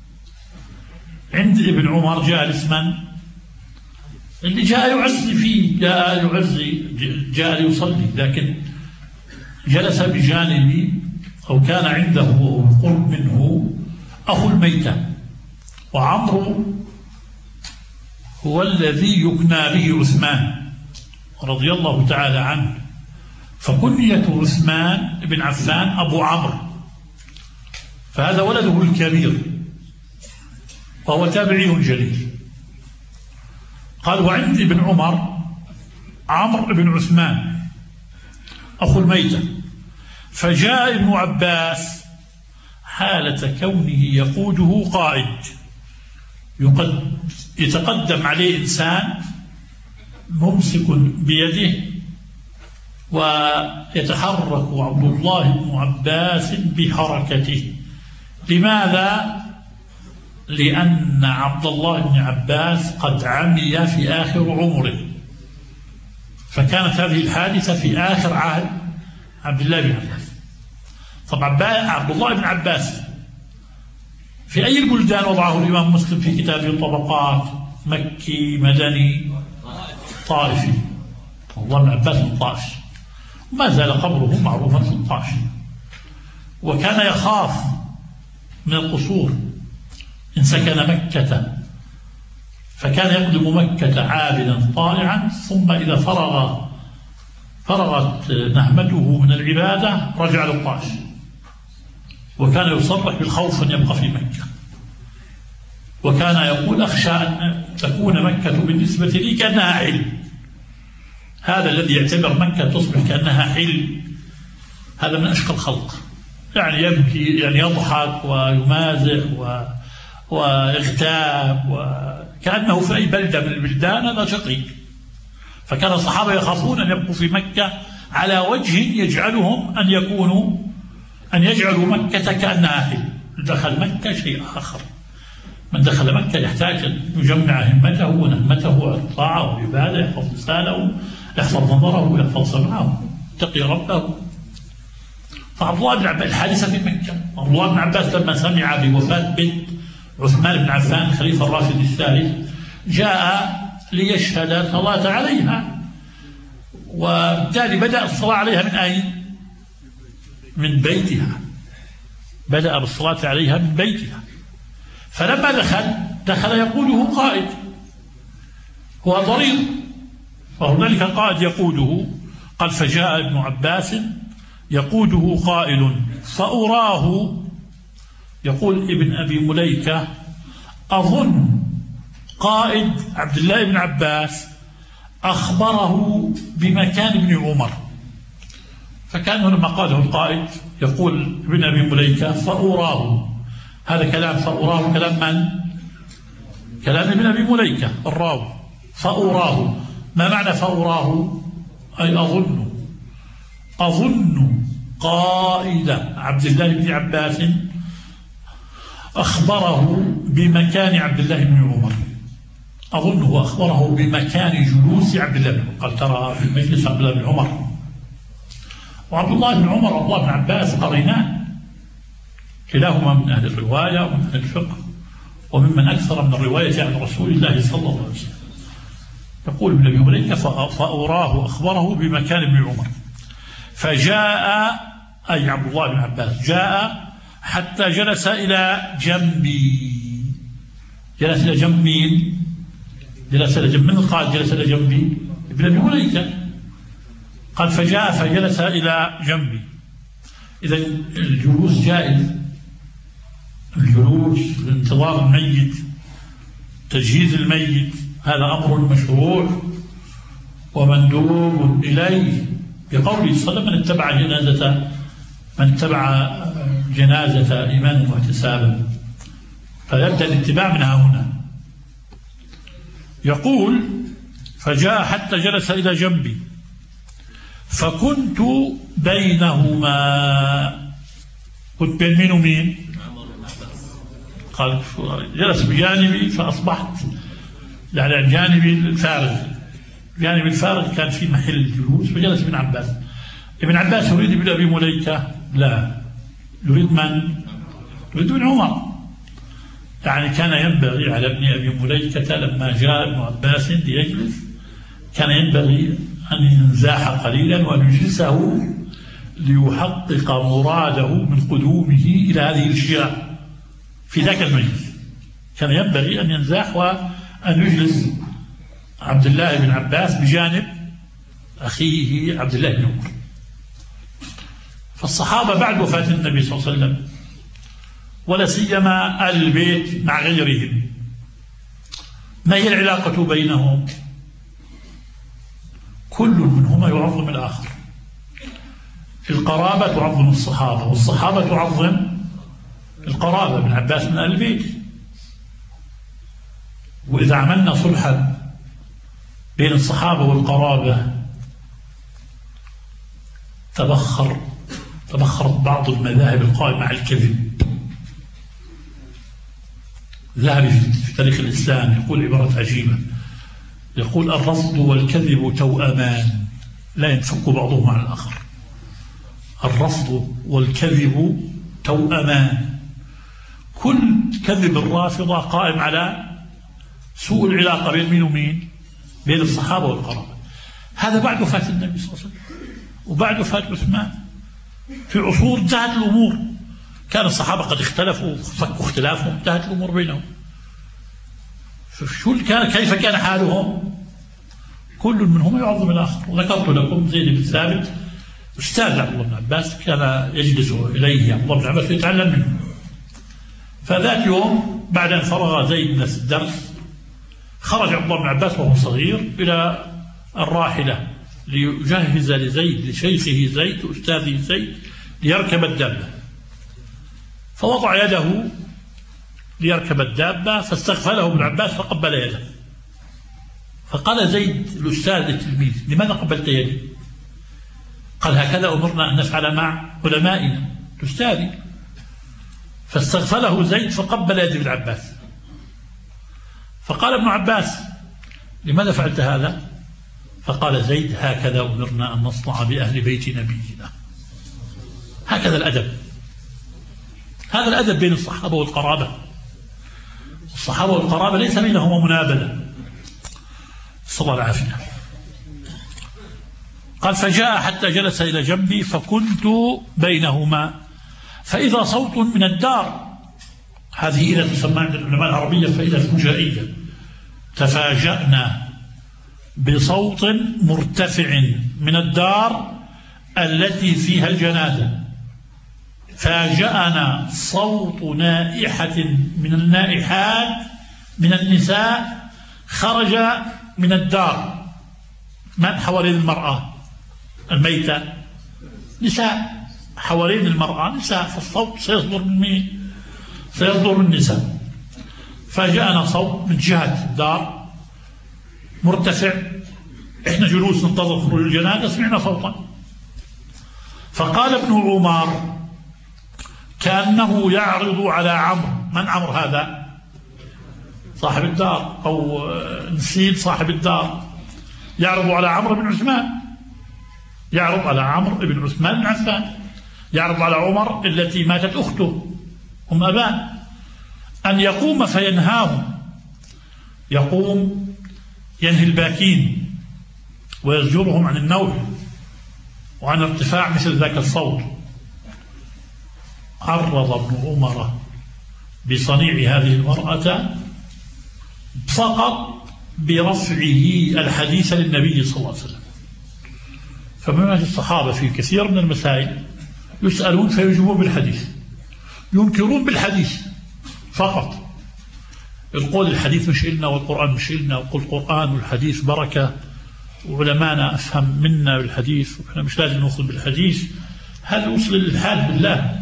عند ابن عمر جالس من؟ اللي جاء يعزي فيه، جاء يعزي، جاء ليصلي، لكن جلس بجانبي أو كان عنده قرب منه أخو الميتة. وعمرو هو الذي يكنى به عثمان رضي الله تعالى عنه، فكنية عثمان بن عفان أبو عمرو، فهذا ولده الكبير وهو تابعي جليل. قال: وعند ابن عمر عمرو بن عثمان أخو الميتة. فجاء ابن عباس حالة كونه يقوده قائد، يتقدم عليه إنسان ممسك بيده، ويتحرك عبد الله بن عباس بحركته. لماذا؟ لأن عبد الله بن عباس قد عمي في آخر عمره، فكانت هذه الحادثة في آخر عهد عبد الله بن عباس. طبعا عبد الله بن عباس في أي البلدان وضعه الإمام مسلم في كتابه الطبقات؟ مكي، مدني، طائفي. عبد الله بن عباس من طائف، وما زال قبره معروفا في الطائف، وكان يخاف من القصور إن سكن مكة، فكان يقدم مكة عابدا طائعا، ثم إذا فرغ فرغت نهمته من العبادة رجع للطائف، وكان يصرح بالخوف أن يبقى في مكة، وكان يقول أخشى أن تكون مكة بالنسبة لي كأنها حل. هذا الذي يعتبر مكة تصبح كأنها حل هذا من أشقى الخلق، يعني يبكي، يعني يضحك ويمازح و... ويغتاب وكأنه في أي بلدة من البلدان، هذا شقي. فكان الصحابة يخافون أن يبقوا في مكة على وجه يجعلهم أن يكونوا أن يجعلوا مكة كأنها حل. دخل مكة شيء آخر، من دخل مكة يحتاج أن يجمع همته ونهمته على الطاعة والعبادة، يحفظ لسانه، يحفظ نظره، يحفظ سمعه، يتقي ربه. فعبد الله بن عباس الحادثة في مكة، عبد الله بن عباس لما سمع بوفاة بنت عثمان بن عفان الخليفة الراشد الثالث جاء ليشهد الصلاة عليها، وبالتالي بدأ الصلاة عليها من أين؟ من بيتها، بدأ بالصلاة عليها من بيتها. فلما دخل دخل يقوده قائد، هو ضرير، وهنالك قائد يقوده. قال فجاء ابن عباس يقوده قائل فأراه، يقول ابن أبي مليكة أظن قائد عبد الله بن عباس أخبره بمكان ابن عمر، فكان لما قاله القائد يقول ابن أبي مليكة فأراه، هذا كلام فأراه كلام من؟ كلام ابن أبي مليكة الراوي. فأراه ما معنى فأراه؟ أي أظن أظن قائد عبد الله بن عباس أخبره بمكان عبد الله بن عمر، أظنه أخبره بمكان جلوس عبد الله بن عمر. قال ترى في مجلس عبد الله بن عمر، وعبد الله بن عمر وعبد الله بن عباس قرينان، كلاهما من أهل الرواية ومن أهل الفقه وممن أكثر من الرواية عن رسول الله صلى الله عليه وسلم. يقول ابن أبي مليكة فأراه أخبره بمكان ابن عمر، فجاء أي عبد الله بن عباس جاء حتى جلس إلى جنبي. جلس إلى جنب مين؟ جلس إلى جنب من القائد؟ جلس إلى جنبي ابن أبي مليكة. قال فجاء فجلس إلى جنبي. إذا الجلوس جائز، الجلوس لانتظار الميت، تجهيز الميت، هذا أمر مشروع ومندوب إليه، بقوله صلى الله عليه وسلم من اتبع جنازة من اتبع جنازة إيمانا واحتسابا، فيبدأ الاتباع منها هنا. يقول فجاء حتى جلس إلى جنبي فكنت بينهما. كنت بين مين ومين؟ قال جلس بجانبي فأصبحت على الجانب الفارغ. الجانب الفارغ كان في محل الجلوس، فجلس ابن عباس. ابن عباس يريد ابن أبي مليكة؟ لا، يريد من؟ يريد ابن عمر. يعني كان ينبغي على ابن أبي مليكة لما جاء ابن عباس ليجلس كان ينبغي أن ينزاح قليلا وأن يجلسه ليحقق مراده من قدومه إلى هذه الجهة في ذاك المجلس. كان ينبغي أن ينزاح وأن يجلس عبد الله بن عباس بجانب أخيه عبد الله بن عمر. فالصحابة بعد وفاة النبي صلى الله عليه وسلم ولا سيما آل البيت مع غيرهم، ما هي العلاقة بينهم؟ كل منهما يعظم الآخر. القرابة تعظم الصحابة، والصحابة تعظم القرابة. ابن عباس من آل البيت، وإذا عملنا صلحا بين الصحابة والقرابة تبخر تبخرت بعض المذاهب القائمة على الكذب. ذهبي في تاريخ الإسلام يقول عبارة عجيبة، يقول الرفض والكذب توأمان لا ينفك بعضهما عن الآخر. الرفض والكذب توأمان، كل كذب الرافضة قائم على سوء العلاقة بين مين ومين؟ بين الصحابة والقرابة. هذا بعد وفاة النبي صلى الله عليه وسلم وبعد وفاة عثمان. في عصور انتهت الأمور، كان الصحابة قد اختلفوا فكوا اختلافهم، انتهت الأمور بينهم. شو كان كيف كان حالهم؟ كل منهما يعظم الآخر. وذكرت لكم زيد بن ثابت أستاذ عبد الله بن عباس، كان يجلس إليه عبد الله بن عباس يتعلم منه. فذات يوم بعد أن فرغ زيد من الدرس خرج عبد الله بن عباس وهو صغير إلى الراحلة ليجهز لزيد لشيخه زيد أستاذه زيد ليركب الدابة، فوضع يده ليركب الدابة فاستغفله ابن عباس فقبل يده. فقال زيد الأستاذ للتلميذ: لماذا قبلت يدي؟ قال: هكذا أمرنا أن نفعل مع علمائنا أستاذي. فاستغفله زيد فقبل يد ابن عباس. فقال ابن عباس: لماذا فعلت هذا؟ فقال زيد: هكذا أمرنا أن نصنع بأهل بيت نبينا. هكذا الأدب، هذا الأدب بين الصحابة والقرابة. الصحابة والقرابة ليس بينهما منابلة، صلى الله العافية. قال: فجاء حتى جلس إلى جنبي فكنت بينهما فإذا صوت من الدار، هذه إذا تسمى عند العلماء العربية فإذا فجائية. تفاجأنا بصوت مرتفع من الدار التي فيها الجنازة. فاجأنا صوت نائحة من النائحات من النساء خرج من الدار. من حوالين المرأة الميتة؟ نساء حوالين المرأة نساء، فالصوت سيصدر من مين؟ سيصدر من النساء. فاجأنا صوت من جهة الدار مرتفع، احنا جلوس ننتظر خروج الجنازة سمعنا صوتا. فقال ابن عمر كأنه يعرض على عمرو. من عمرو هذا؟ صاحب الدار أو نسيب صاحب الدار. يعرض على عمرو بن عثمان، يعرض على عمرو بن عثمان بن عفان، يعرض على عمر التي ماتت أخته أم أبان أن يقوم فينهاهم. يقوم ينهي الباكين ويزجرهم عن النوم وعن ارتفاع مثل ذاك الصوت. عرض ابن عمر بصنيع هذه المرأة فقط برفعه الحديث للنبي صلى الله عليه وسلم. فمن الصحابة في كثير من المسائل يسألون فيجيبون بالحديث، ينكرون بالحديث فقط. القول الحديث مش إلنا والقرآن مش إلنا، وقل القرآن والحديث بركة وعلمانا أفهم منا بالحديث وإحنا مش لازم نأخذ بالحديث. هذا وصل للحال بالله.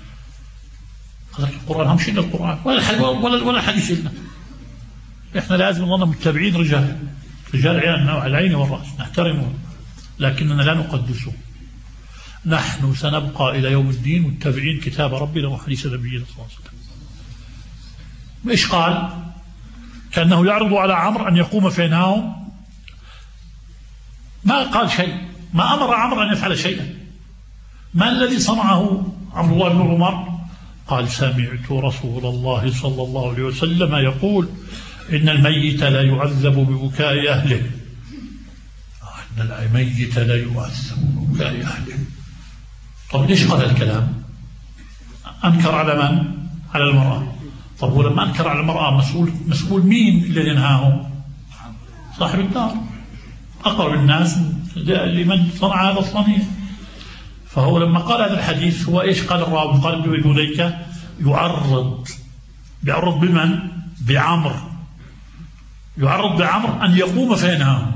القرآن هم شئنا القرآن ولا ولا ولا حديث إلنا. إحنا لازم نظل متبعين رجال رجال عيالنا على العين والرأس نحترمهم، لكننا لا نقدسه. نحن سنبقى إلى يوم الدين متبعين كتاب ربنا وحديث نبينا صلى الله عليه وسلم. إيش قال؟ كأنه يعرض على عمرو أن يقوم فينهاهم. ما قال شيء، ما أمر عمرو أن يفعل شيئا. ما الذي صنعه عبد الله بن عمر؟ قال: سمعت رسول الله صلى الله عليه وسلم يقول: إن الميت لا يعذب ببكاء أهله. إن الميت لا يعذب ببكاء أهله. طب ليش قال الكلام؟ أنكر على من؟ على المرأة. طب ولما أنكر على المرأة مسؤول مسؤول مين الذي ينهاهم؟ صاحب الدار، أقرب الناس لمن صنع هذا الصنيع. فهو لما قال هذا الحديث هو إيش قال الراوي؟ قال ابن مليكة يعرض يعرض بمن؟ بعمر. يعرض بعمر أن يقوم فينهاهم.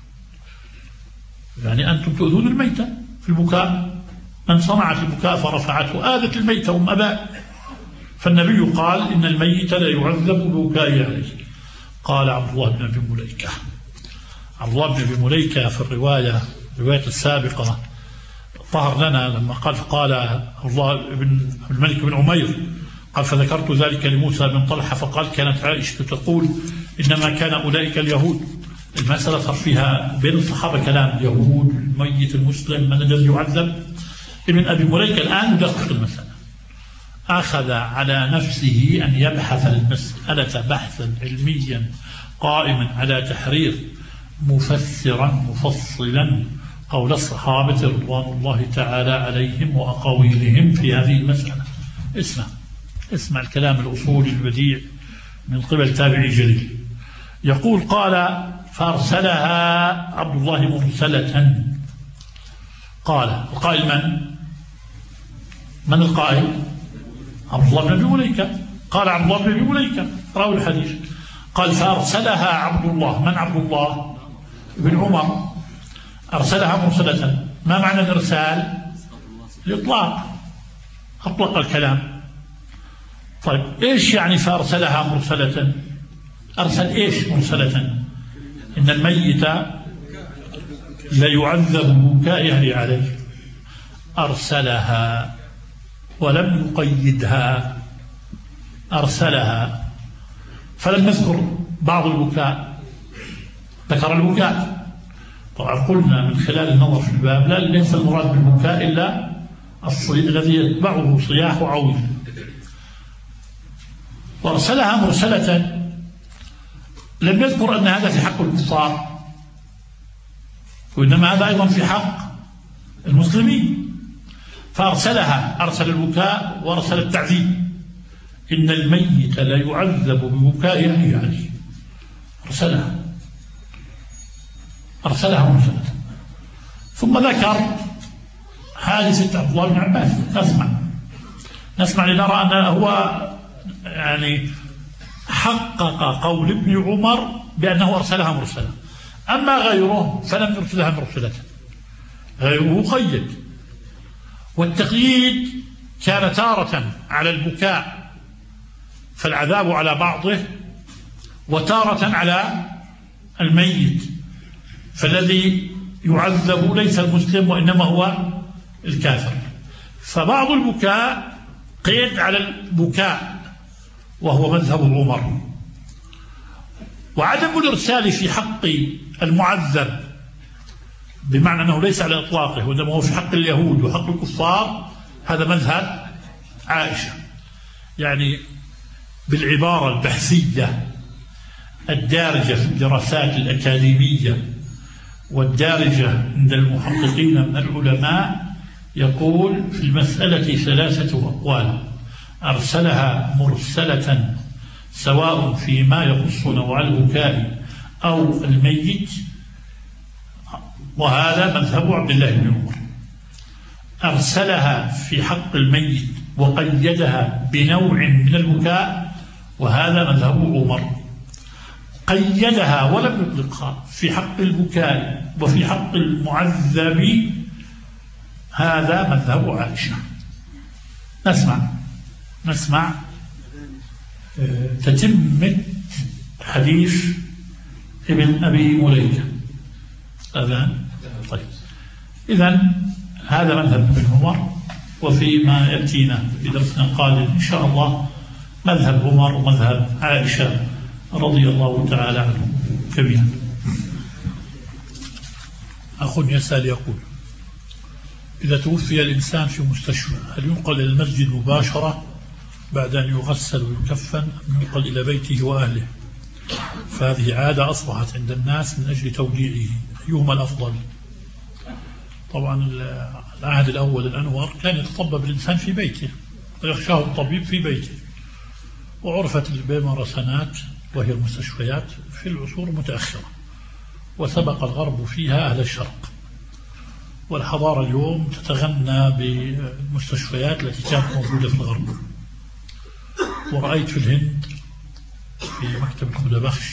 يعني أنتم تؤذون الميتة في البكاء، من صنعت البكاء فرفعته آذت الميتة أم أباء. فالنبي قال: إن الميت لا يعذب ببكاء عليه. قال عبد الله بن أبي مليكة. عبد الله بن أبي مليكة في الرواية الرواية السابقة ظهر لنا لما قال فقال الله بن الملك بن عمير قال: فذكرت ذلك لموسى بن طلحة فقال: كانت عائشة تقول إنما كان أولئك اليهود. المسألة صار فيها بين الصحابة كلام، اليهود الميت المسلم من الذي يعذب. ابن أبي مليكة الآن يدقق المسألة، أخذ على نفسه أن يبحث المسألة بحثا علميا قائما على تحرير مفسرا مفصلا قول الصحابة رضوان الله تعالى عليهم وأقاويلهم في هذه المسألة. اسمع اسمع الكلام الأصولي البديع من قبل تابعي جليل. يقول: قال فأرسلها عبد الله مرسلة. قال القائل من؟ من القائل؟ عبد الله بن أبي مليكة. قال عبد الله بن أبي مليكة راوي الحديث. قال فأرسلها عبد الله. من عبد الله؟ بن عمر. أرسلها مرسلة. ما معنى الإرسال؟ الإطلاق، أطلق الكلام. طيب إيش يعني فأرسلها مرسلة؟ أرسل إيش مرسلة؟ إن الميت ليعذب ببكاء أهله عليه. أرسلها ولم يقيدها، أرسلها. فلم يذكر بعض البكاء، ذكر البكاء. طبعا قلنا من خلال النظر في الباب لا ليس المراد بالبكاء إلا الذي يتبعه صياح عويل. وأرسلها مرسلة لم يذكر أن هذا في حق الكفار، وإنما هذا أيضا في حق المسلمين. فأرسلها، أرسل البكاء وأرسل التعذيب. إن الميت لا يعذب ببكاء أهله عليه. أرسلها أرسلها مرسلة. ثم ذكر حادثة عبد الله بن عباس. نسمع نسمع لنرى أن هو يعني حقق قول ابن عمر بأنه أرسلها مرسلة. أما غيره فلم يرسلها مرسلة، غيره قيد. والتقييد كان تارة على البكاء فالعذاب على بعضه، وتارة على الميت فالذي يعذب ليس المسلم وإنما هو الكافر. فبعض البكاء قيد على البكاء وهو مذهب عمر. وعدم الإرسال في حق المعذب بمعنى أنه ليس على إطلاقه وإنما هو في حق اليهود وحق الكفار، هذا مذهب عائشة. يعني بالعبارة البحثية الدارجة في الدراسات الأكاديمية والدارجة عند المحققين من العلماء، يقول في المسألة ثلاثة أقوال: أرسلها مرسلة سواء فيما يخص نوع البكاء أو الميت، وهذا مذهب عبد الله بن عمر. أرسلها في حق الميت وقيدها بنوع من البكاء، وهذا مذهب عمر. قيدها ولم يطلقها في حق البكاء وفي حق المعذب، هذا مذهب عائشة. نسمع نسمع تتمة حديث ابن أبي مليكة. أذان طيب. إذن هذا مذهب ابن عمر، وفيما يأتينا في درسنا القادم إن شاء الله مذهب عمر ومذهب عائشة رضي الله تعالى عنهم جميعا. أخ يسأل يقول: إذا توفي الإنسان في مستشفى هل ينقل إلى المسجد مباشرة بعد أن يغسل ويكفن أم ينقل إلى بيته وأهله؟ فهذه عادة أصبحت عند الناس من أجل توديعه، أيهما الأفضل؟ طبعا العهد الأول الأنور كان يتطبب الإنسان في بيته ويخشاه الطبيب في بيته، وعرفت الممارسات وهي المستشفيات في العصور المتأخرة، وسبق الغرب فيها أهل الشرق. والحضارة اليوم تتغنى بالمستشفيات التي كانت موجودة في الغرب. ورأيت في الهند في مكتب خدبخش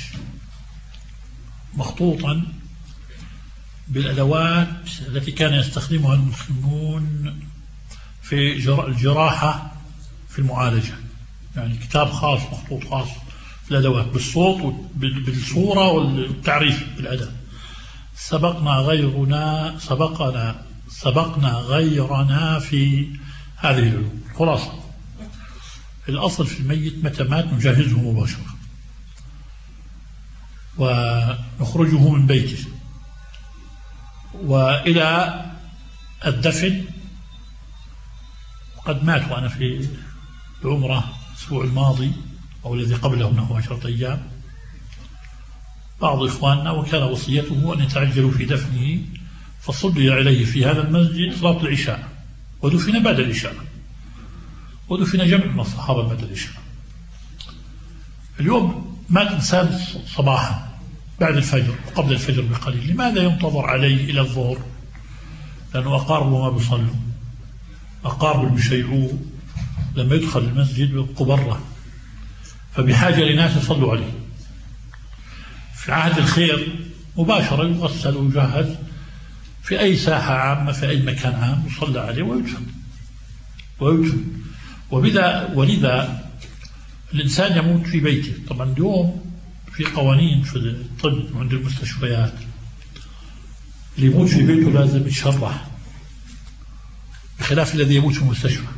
مخطوطا بالأدوات التي كان يستخدمها المسلمون في الجراحة في المعالجة، يعني كتاب خاص مخطوط خاص في الأدوات بالصوت بالصورة والتعريف بالأداء. سبقنا غيرنا سبقنا سبقنا غيرنا في هذه العلوم. خلاصة الأصل في الميت متى مات نجهزه مباشرة ونخرجه من بيته، وإلى الدفن. قد مات وأنا في العمرة الأسبوع الماضي أو الذي قبله نحو عشرة أيام بعض إخواننا، وكان وصيته أن يتعجلوا في دفنه، فصلي عليه في هذا المسجد صلاة العشاء ودفن بعد العشاء، ودفن جمع من الصحابة بعد العشاء. اليوم مات إنسان صباحا بعد الفجر وقبل الفجر بقليل. لماذا ينتظر عليه إلى الظهر؟ لأنه أقاربه ما بيصلوا، أقاربه بيشيعوه، لما يدخل المسجد بيبقوا برا، فبحاجة لناس يصلوا عليه. في عهد الخير مباشرة يغسل ويجهز في أي ساحة عامة في أي مكان عام يصلى عليه ويدفن ويدفن وبذا ولذا الإنسان يموت في بيته. طبعا اليوم في قوانين في الطب عند المستشفيات، اللي يموت في بيته لازم يتشرح، بخلاف الذي يموت في المستشفى.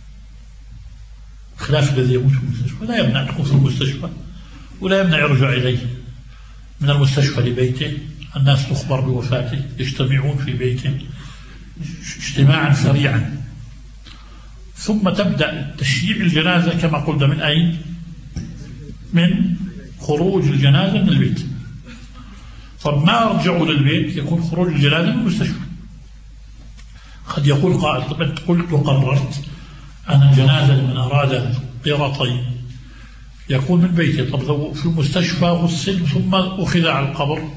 بخلاف الذي يموت في المستشفى لا يمنع تكون في المستشفى، ولا يمنع يرجع إليه من المستشفى لبيته. الناس تخبر بوفاته، يجتمعون في بيته اجتماعا سريعا، ثم تبدأ تشييع الجنازة كما قلنا من أين؟ من خروج الجنازة من البيت. طب ما رجعوا للبيت يكون خروج الجنازة من المستشفى. قد يقول قائل طب أنت قلت وقررت أن الجنازة لمن أراد قيراطين يكون من بيته، طب لو في المستشفى غسل ثم أخذ على القبر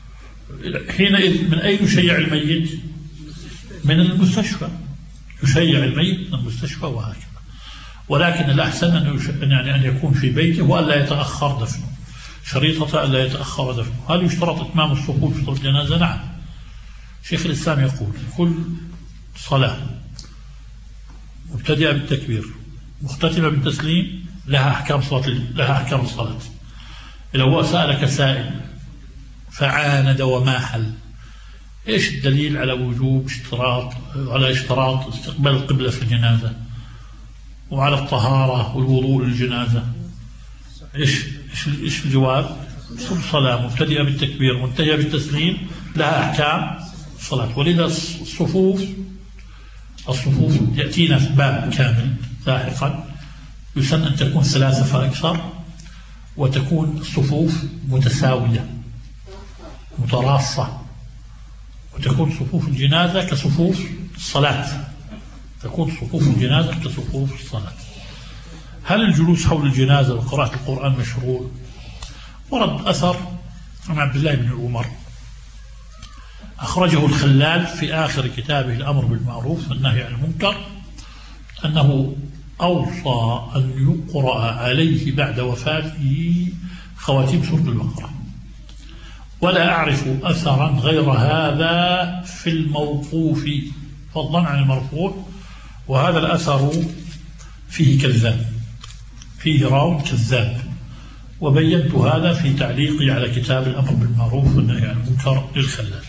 حينئذ من أين يشيع الميت؟ من المستشفى، يشيع الميت من المستشفى وهكذا. ولكن الأحسن أن يعني أن يكون في بيته وألا يتأخر دفنه، شريطة ألا يتأخر دفنه. هل يشترط إتمام الصفوف في الجنازة؟ نعم. شيخ الإسلام يقول كل صلاة مبتدئة بالتكبير مختتمة بالتسليم لها أحكام صلاة، لها أحكام الصلاة. لو سألك سائل فعاند وماحل إيش الدليل على وجوب اشتراط على اشتراط استقبال القبلة في الجنازة وعلى الطهارة والوضوء للجنازة؟ إيش إيش إيش الجواب؟ كل صلاة مبتدئة بالتكبير منتهية بالتسليم لها أحكام الصلاة. ولذا الصفوف الصفوف يأتينا في باب كامل لاحقا يسن أن تكون ثلاثة فأكثر، وتكون الصفوف متساوية متراصة، وتكون صفوف الجنازة كصفوف الصلاة، تكون صفوف الجنازة كصفوف الصلاة. هل الجلوس حول الجنازة وقراءة القرآن مشروع؟ ورد أثر عن عبد الله بن عمر أخرجه الخلال في آخر كتابه الأمر بالمعروف والنهي عن المنكر أنه أوصى أن يقرأ عليه بعد وفاته خواتيم سورة البقرة. ولا أعرف أثرا غير هذا في الموقوف فضلا عن المرفوع، وهذا الأثر فيه كذاب، فيه راو كذاب، وبينت هذا في تعليقي على كتاب الأمر بالمعروف والنهي عن المنكر للخلال.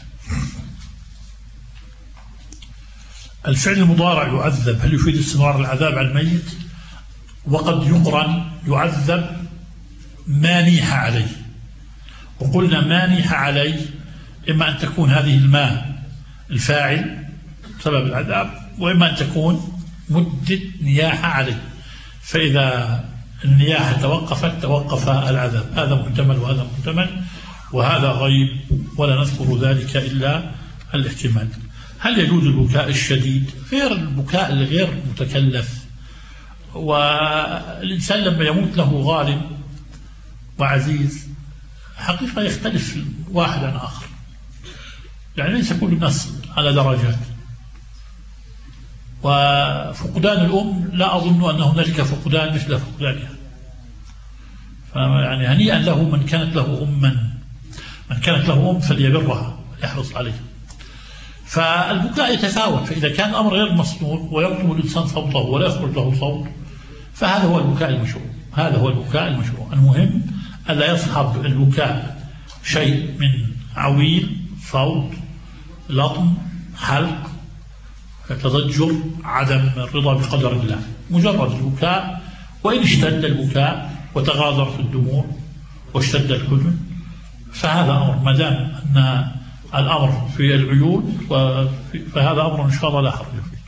الفعل المضارع يعذب هل يفيد استمرار العذاب على الميت؟ وقد يقرن يعذب ما نيح عليه، وقلنا ما نيح عليه إما أن تكون هذه الماء الفاعل سبب العذاب، وإما أن تكون مدة نياحة عليه، فإذا النياحة توقفت توقف العذاب. هذا محتمل وهذا محتمل وهذا غيب، ولا نذكر ذلك إلا الاحتمال. هل يجوز البكاء الشديد غير البكاء الغير متكلف؟ والإنسان لما يموت له غالب وعزيز حقيقة يختلف واحد عن آخر، يعني ليس كل الناس على درجات. وفقدان الأم لا أظن أن هنالك فقدان مثل فقدانها، فيعني هنيئا له من كانت له أما من كانت له أم فليبرها يحرص عليها. فالبكاء يتفاوت، فإذا كان الأمر غير مسنون ويكتم الإنسان صوته ولا يخرج له صوت فهذا هو البكاء المشروع، هذا هو البكاء المشروع. المهم ألا يصحب البكاء شيء من عويل، صوت، لطم، حلق، تضجر، عدم الرضا بقدر الله. مجرد البكاء، وإن اشتد البكاء وتغاضر في الدموع واشتد الحزن فهذا أمر، ما دام أن الأمر في العيون فهذا أمر إن شاء الله لا حرج فيه.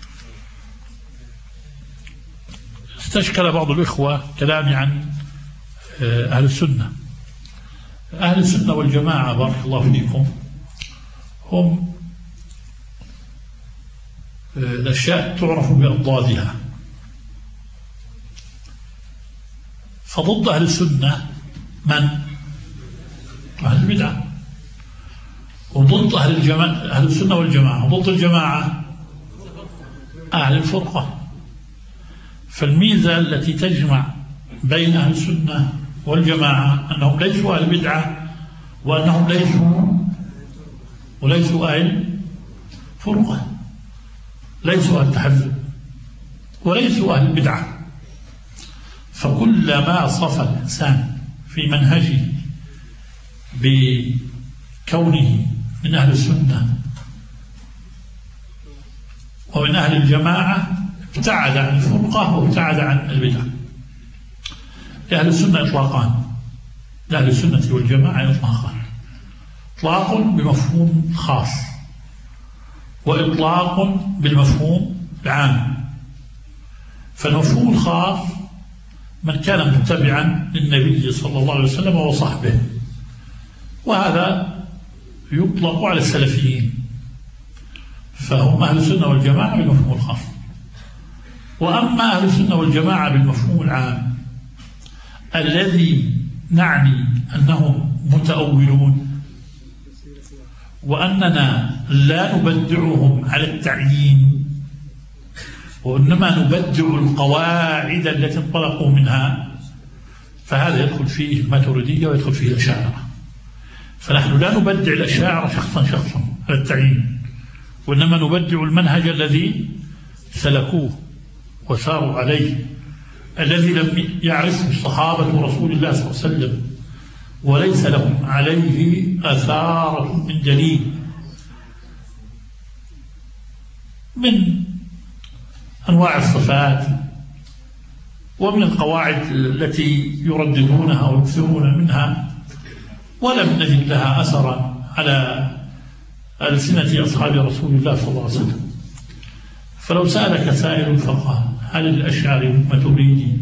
استشكل بعض الإخوة كلامي عن أهل السنة. أهل السنة والجماعة بارك الله فيكم هم الأشياء تعرف بأضدادها، فضد أهل السنة من؟ أهل البدعة، وضد أهل الجماعة أهل السنة والجماعة، وضد الجماعة أهل الفرقة. فالميزة التي تجمع بين أهل السنة والجماعة أنهم ليسوا أهل بدعة، وأنهم ليسوا وليسوا أهل فرقة، ليسوا أهل تحزب وليسوا أهل بدعة. فكلما صف الإنسان في منهجه بكونه من أهل السنة ومن أهل الجماعة ابتعد عن الفرقة وابتعد عن البدعة. أهل السنة إطلاقان، أهل السنة والجماعة إطلاقان، إطلاق بمفهوم خاص وإطلاق بالمفهوم العام. فالمفهوم الخاص من كان متبعا للنبي صلى الله عليه وسلم وصحبه، وهذا يطلق على السلفيين، فهم أهل السنة والجماعة بالمفهوم الخاص. وأما أهل السنة والجماعة بالمفهوم العام الذي نعني أنهم متأولون، وأننا لا نبدعهم على التعيين، وإنما نبدع القواعد التي انطلقوا منها، فهذا يدخل فيه الماتريدية ويدخل فيه الأشاعرة. فنحن لا نبدع الأشاعرة شخصا شخصا على التعيين، وإنما نبدع المنهج الذي سلكوه وساروا عليه، الذي لم يعرفه صحابة رسول الله صلى الله عليه وسلم، وليس لهم عليه أثار من دليل من أنواع الصفات ومن القواعد التي يرددونها ويكثرون منها، ولم نجد لها أثرا على ألسنة أصحاب رسول الله صلى الله عليه وسلم. فلو سألك سائل فقال هل الأشعري والماتريدي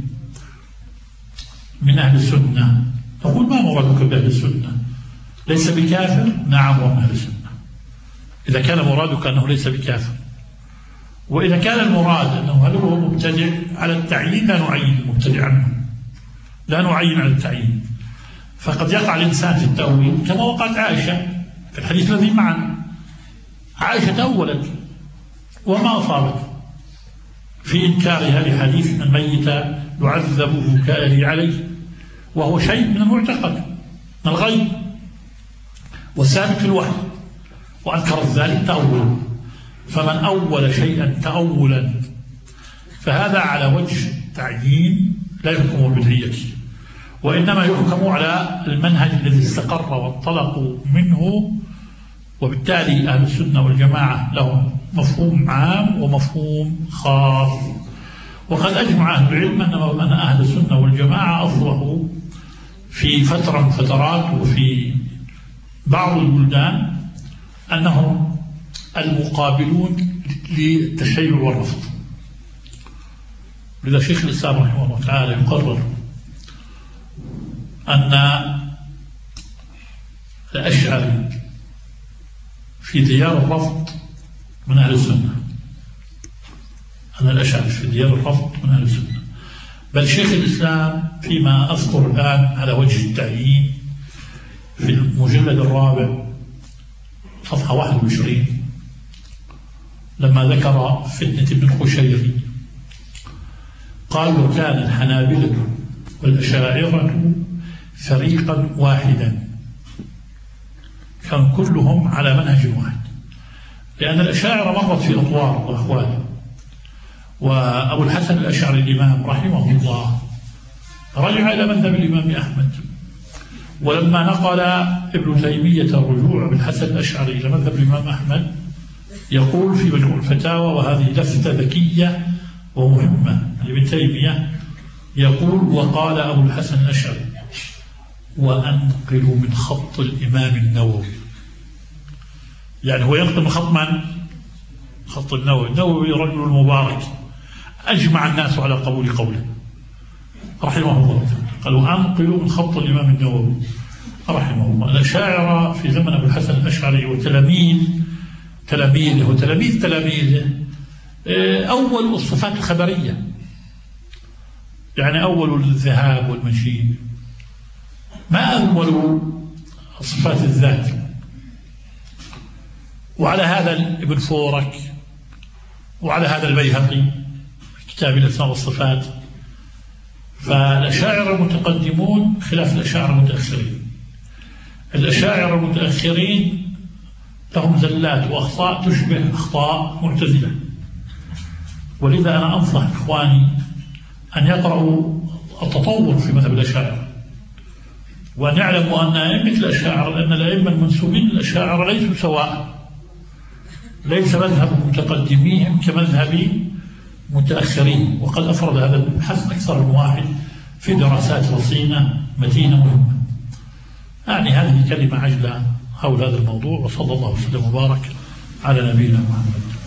من أهل السنة؟ تقول ما مرادك بأهل السنة؟ ليس بكافر؟ نعم هو من أهل السنة، إذا كان مرادك أنه ليس بكافر. وإذا كان المراد أنه هل هو مبتدع على التعيين، لا نعين المبتدع عنه، لا نعين على التعيين. فقد يقع الإنسان في التأويل كما وقعت عائشة في الحديث الذي معنا. عائشة تأولت وما أصابت في إنكارها لحديث من ميت يعذب بكائه عليه، وهو شيء من المعتقد من الغيب وثابت في الوحي، وأنكرت ذلك تأولا. فمن أول شيئا تأولا فهذا على وجه تعيين لا يحكم بالبدعية، وإنما يحكم على المنهج الذي استقر وانطلقوا منه. وبالتالي أهل السنة والجماعة لهم مفهوم عام ومفهوم خاص. وقد أجمع أهل العلم أن أهل السنة والجماعة أصبحوا في فترة من فترات وفي بعض البلدان أنهم المقابلون للتشيع والرفض. لذا شيخ الإسلام رحمه الله تعالى يقرر أن الأشعري في ديار الرفض من أهل السنة، أن الأشعري في ديار الرفض من أهل السنة. بل شيخ الإسلام فيما أذكر الآن على وجه التعيين في المجلد الرابع صفحة واحد وعشرين لما ذكر فتنة ابن الخشيري قال وكان الحنابلة والأشاعرة فريقا واحدا، كان كلهم على منهج واحد، لأن الأشاعرة مرت في أطوار وأحوال. وأبو الحسن الأشعري الإمام رحمه الله رجع إلى مذهب الإمام أحمد، ولما نقل ابن تيمية الرجوع بالحسن الأشعري إلى مذهب الإمام أحمد يقول في مجموع الفتاوى، وهذه لفتة ذكية ومهمة لابن تيمية، يقول وقال أبو الحسن الأشعري وأنقل من خط الإمام النووي. يعني هو ينقل من خط من؟ خط النووي. النووي رجل مبارك أجمع الناس على قبول قوله رحمه الله. قالوا أنقل من خط الإمام النووي رحمه الله. الأشاعرة في زمن أبو الحسن الأشعري وتلاميذ تلاميذه وتلاميذ تلاميذه أول الصفات الخبرية، يعني أول الذهاب والمجيء، ما أول صفات الذات. وعلى هذا ابن فورك، وعلى هذا البيهقي كتاب الأسماء والصفات. فالأشاعرة المتقدمون خلاف الأشاعرة المتأخرين. الأشاعرة المتأخرين لهم زلات وأخطاء تشبه أخطاء معتزلة، ولذا أنا أنصح إخواني أن يقرأوا التطور في مذهب الأشاعرة، وأن يعلموا أن أئمة الأشاعرة، لأن الأئمة المنسوبين للأشاعرة ليسوا سواء، ليس مذهب متقدميهم كمذهب متأخرين. وقد أفرد هذا البحث أكثر من واحد في دراسات رصينة متينة مهمة. يعني هذه كلمة عجلة حول هذا الموضوع، وصلى الله وسلم وبارك على نبينا محمد.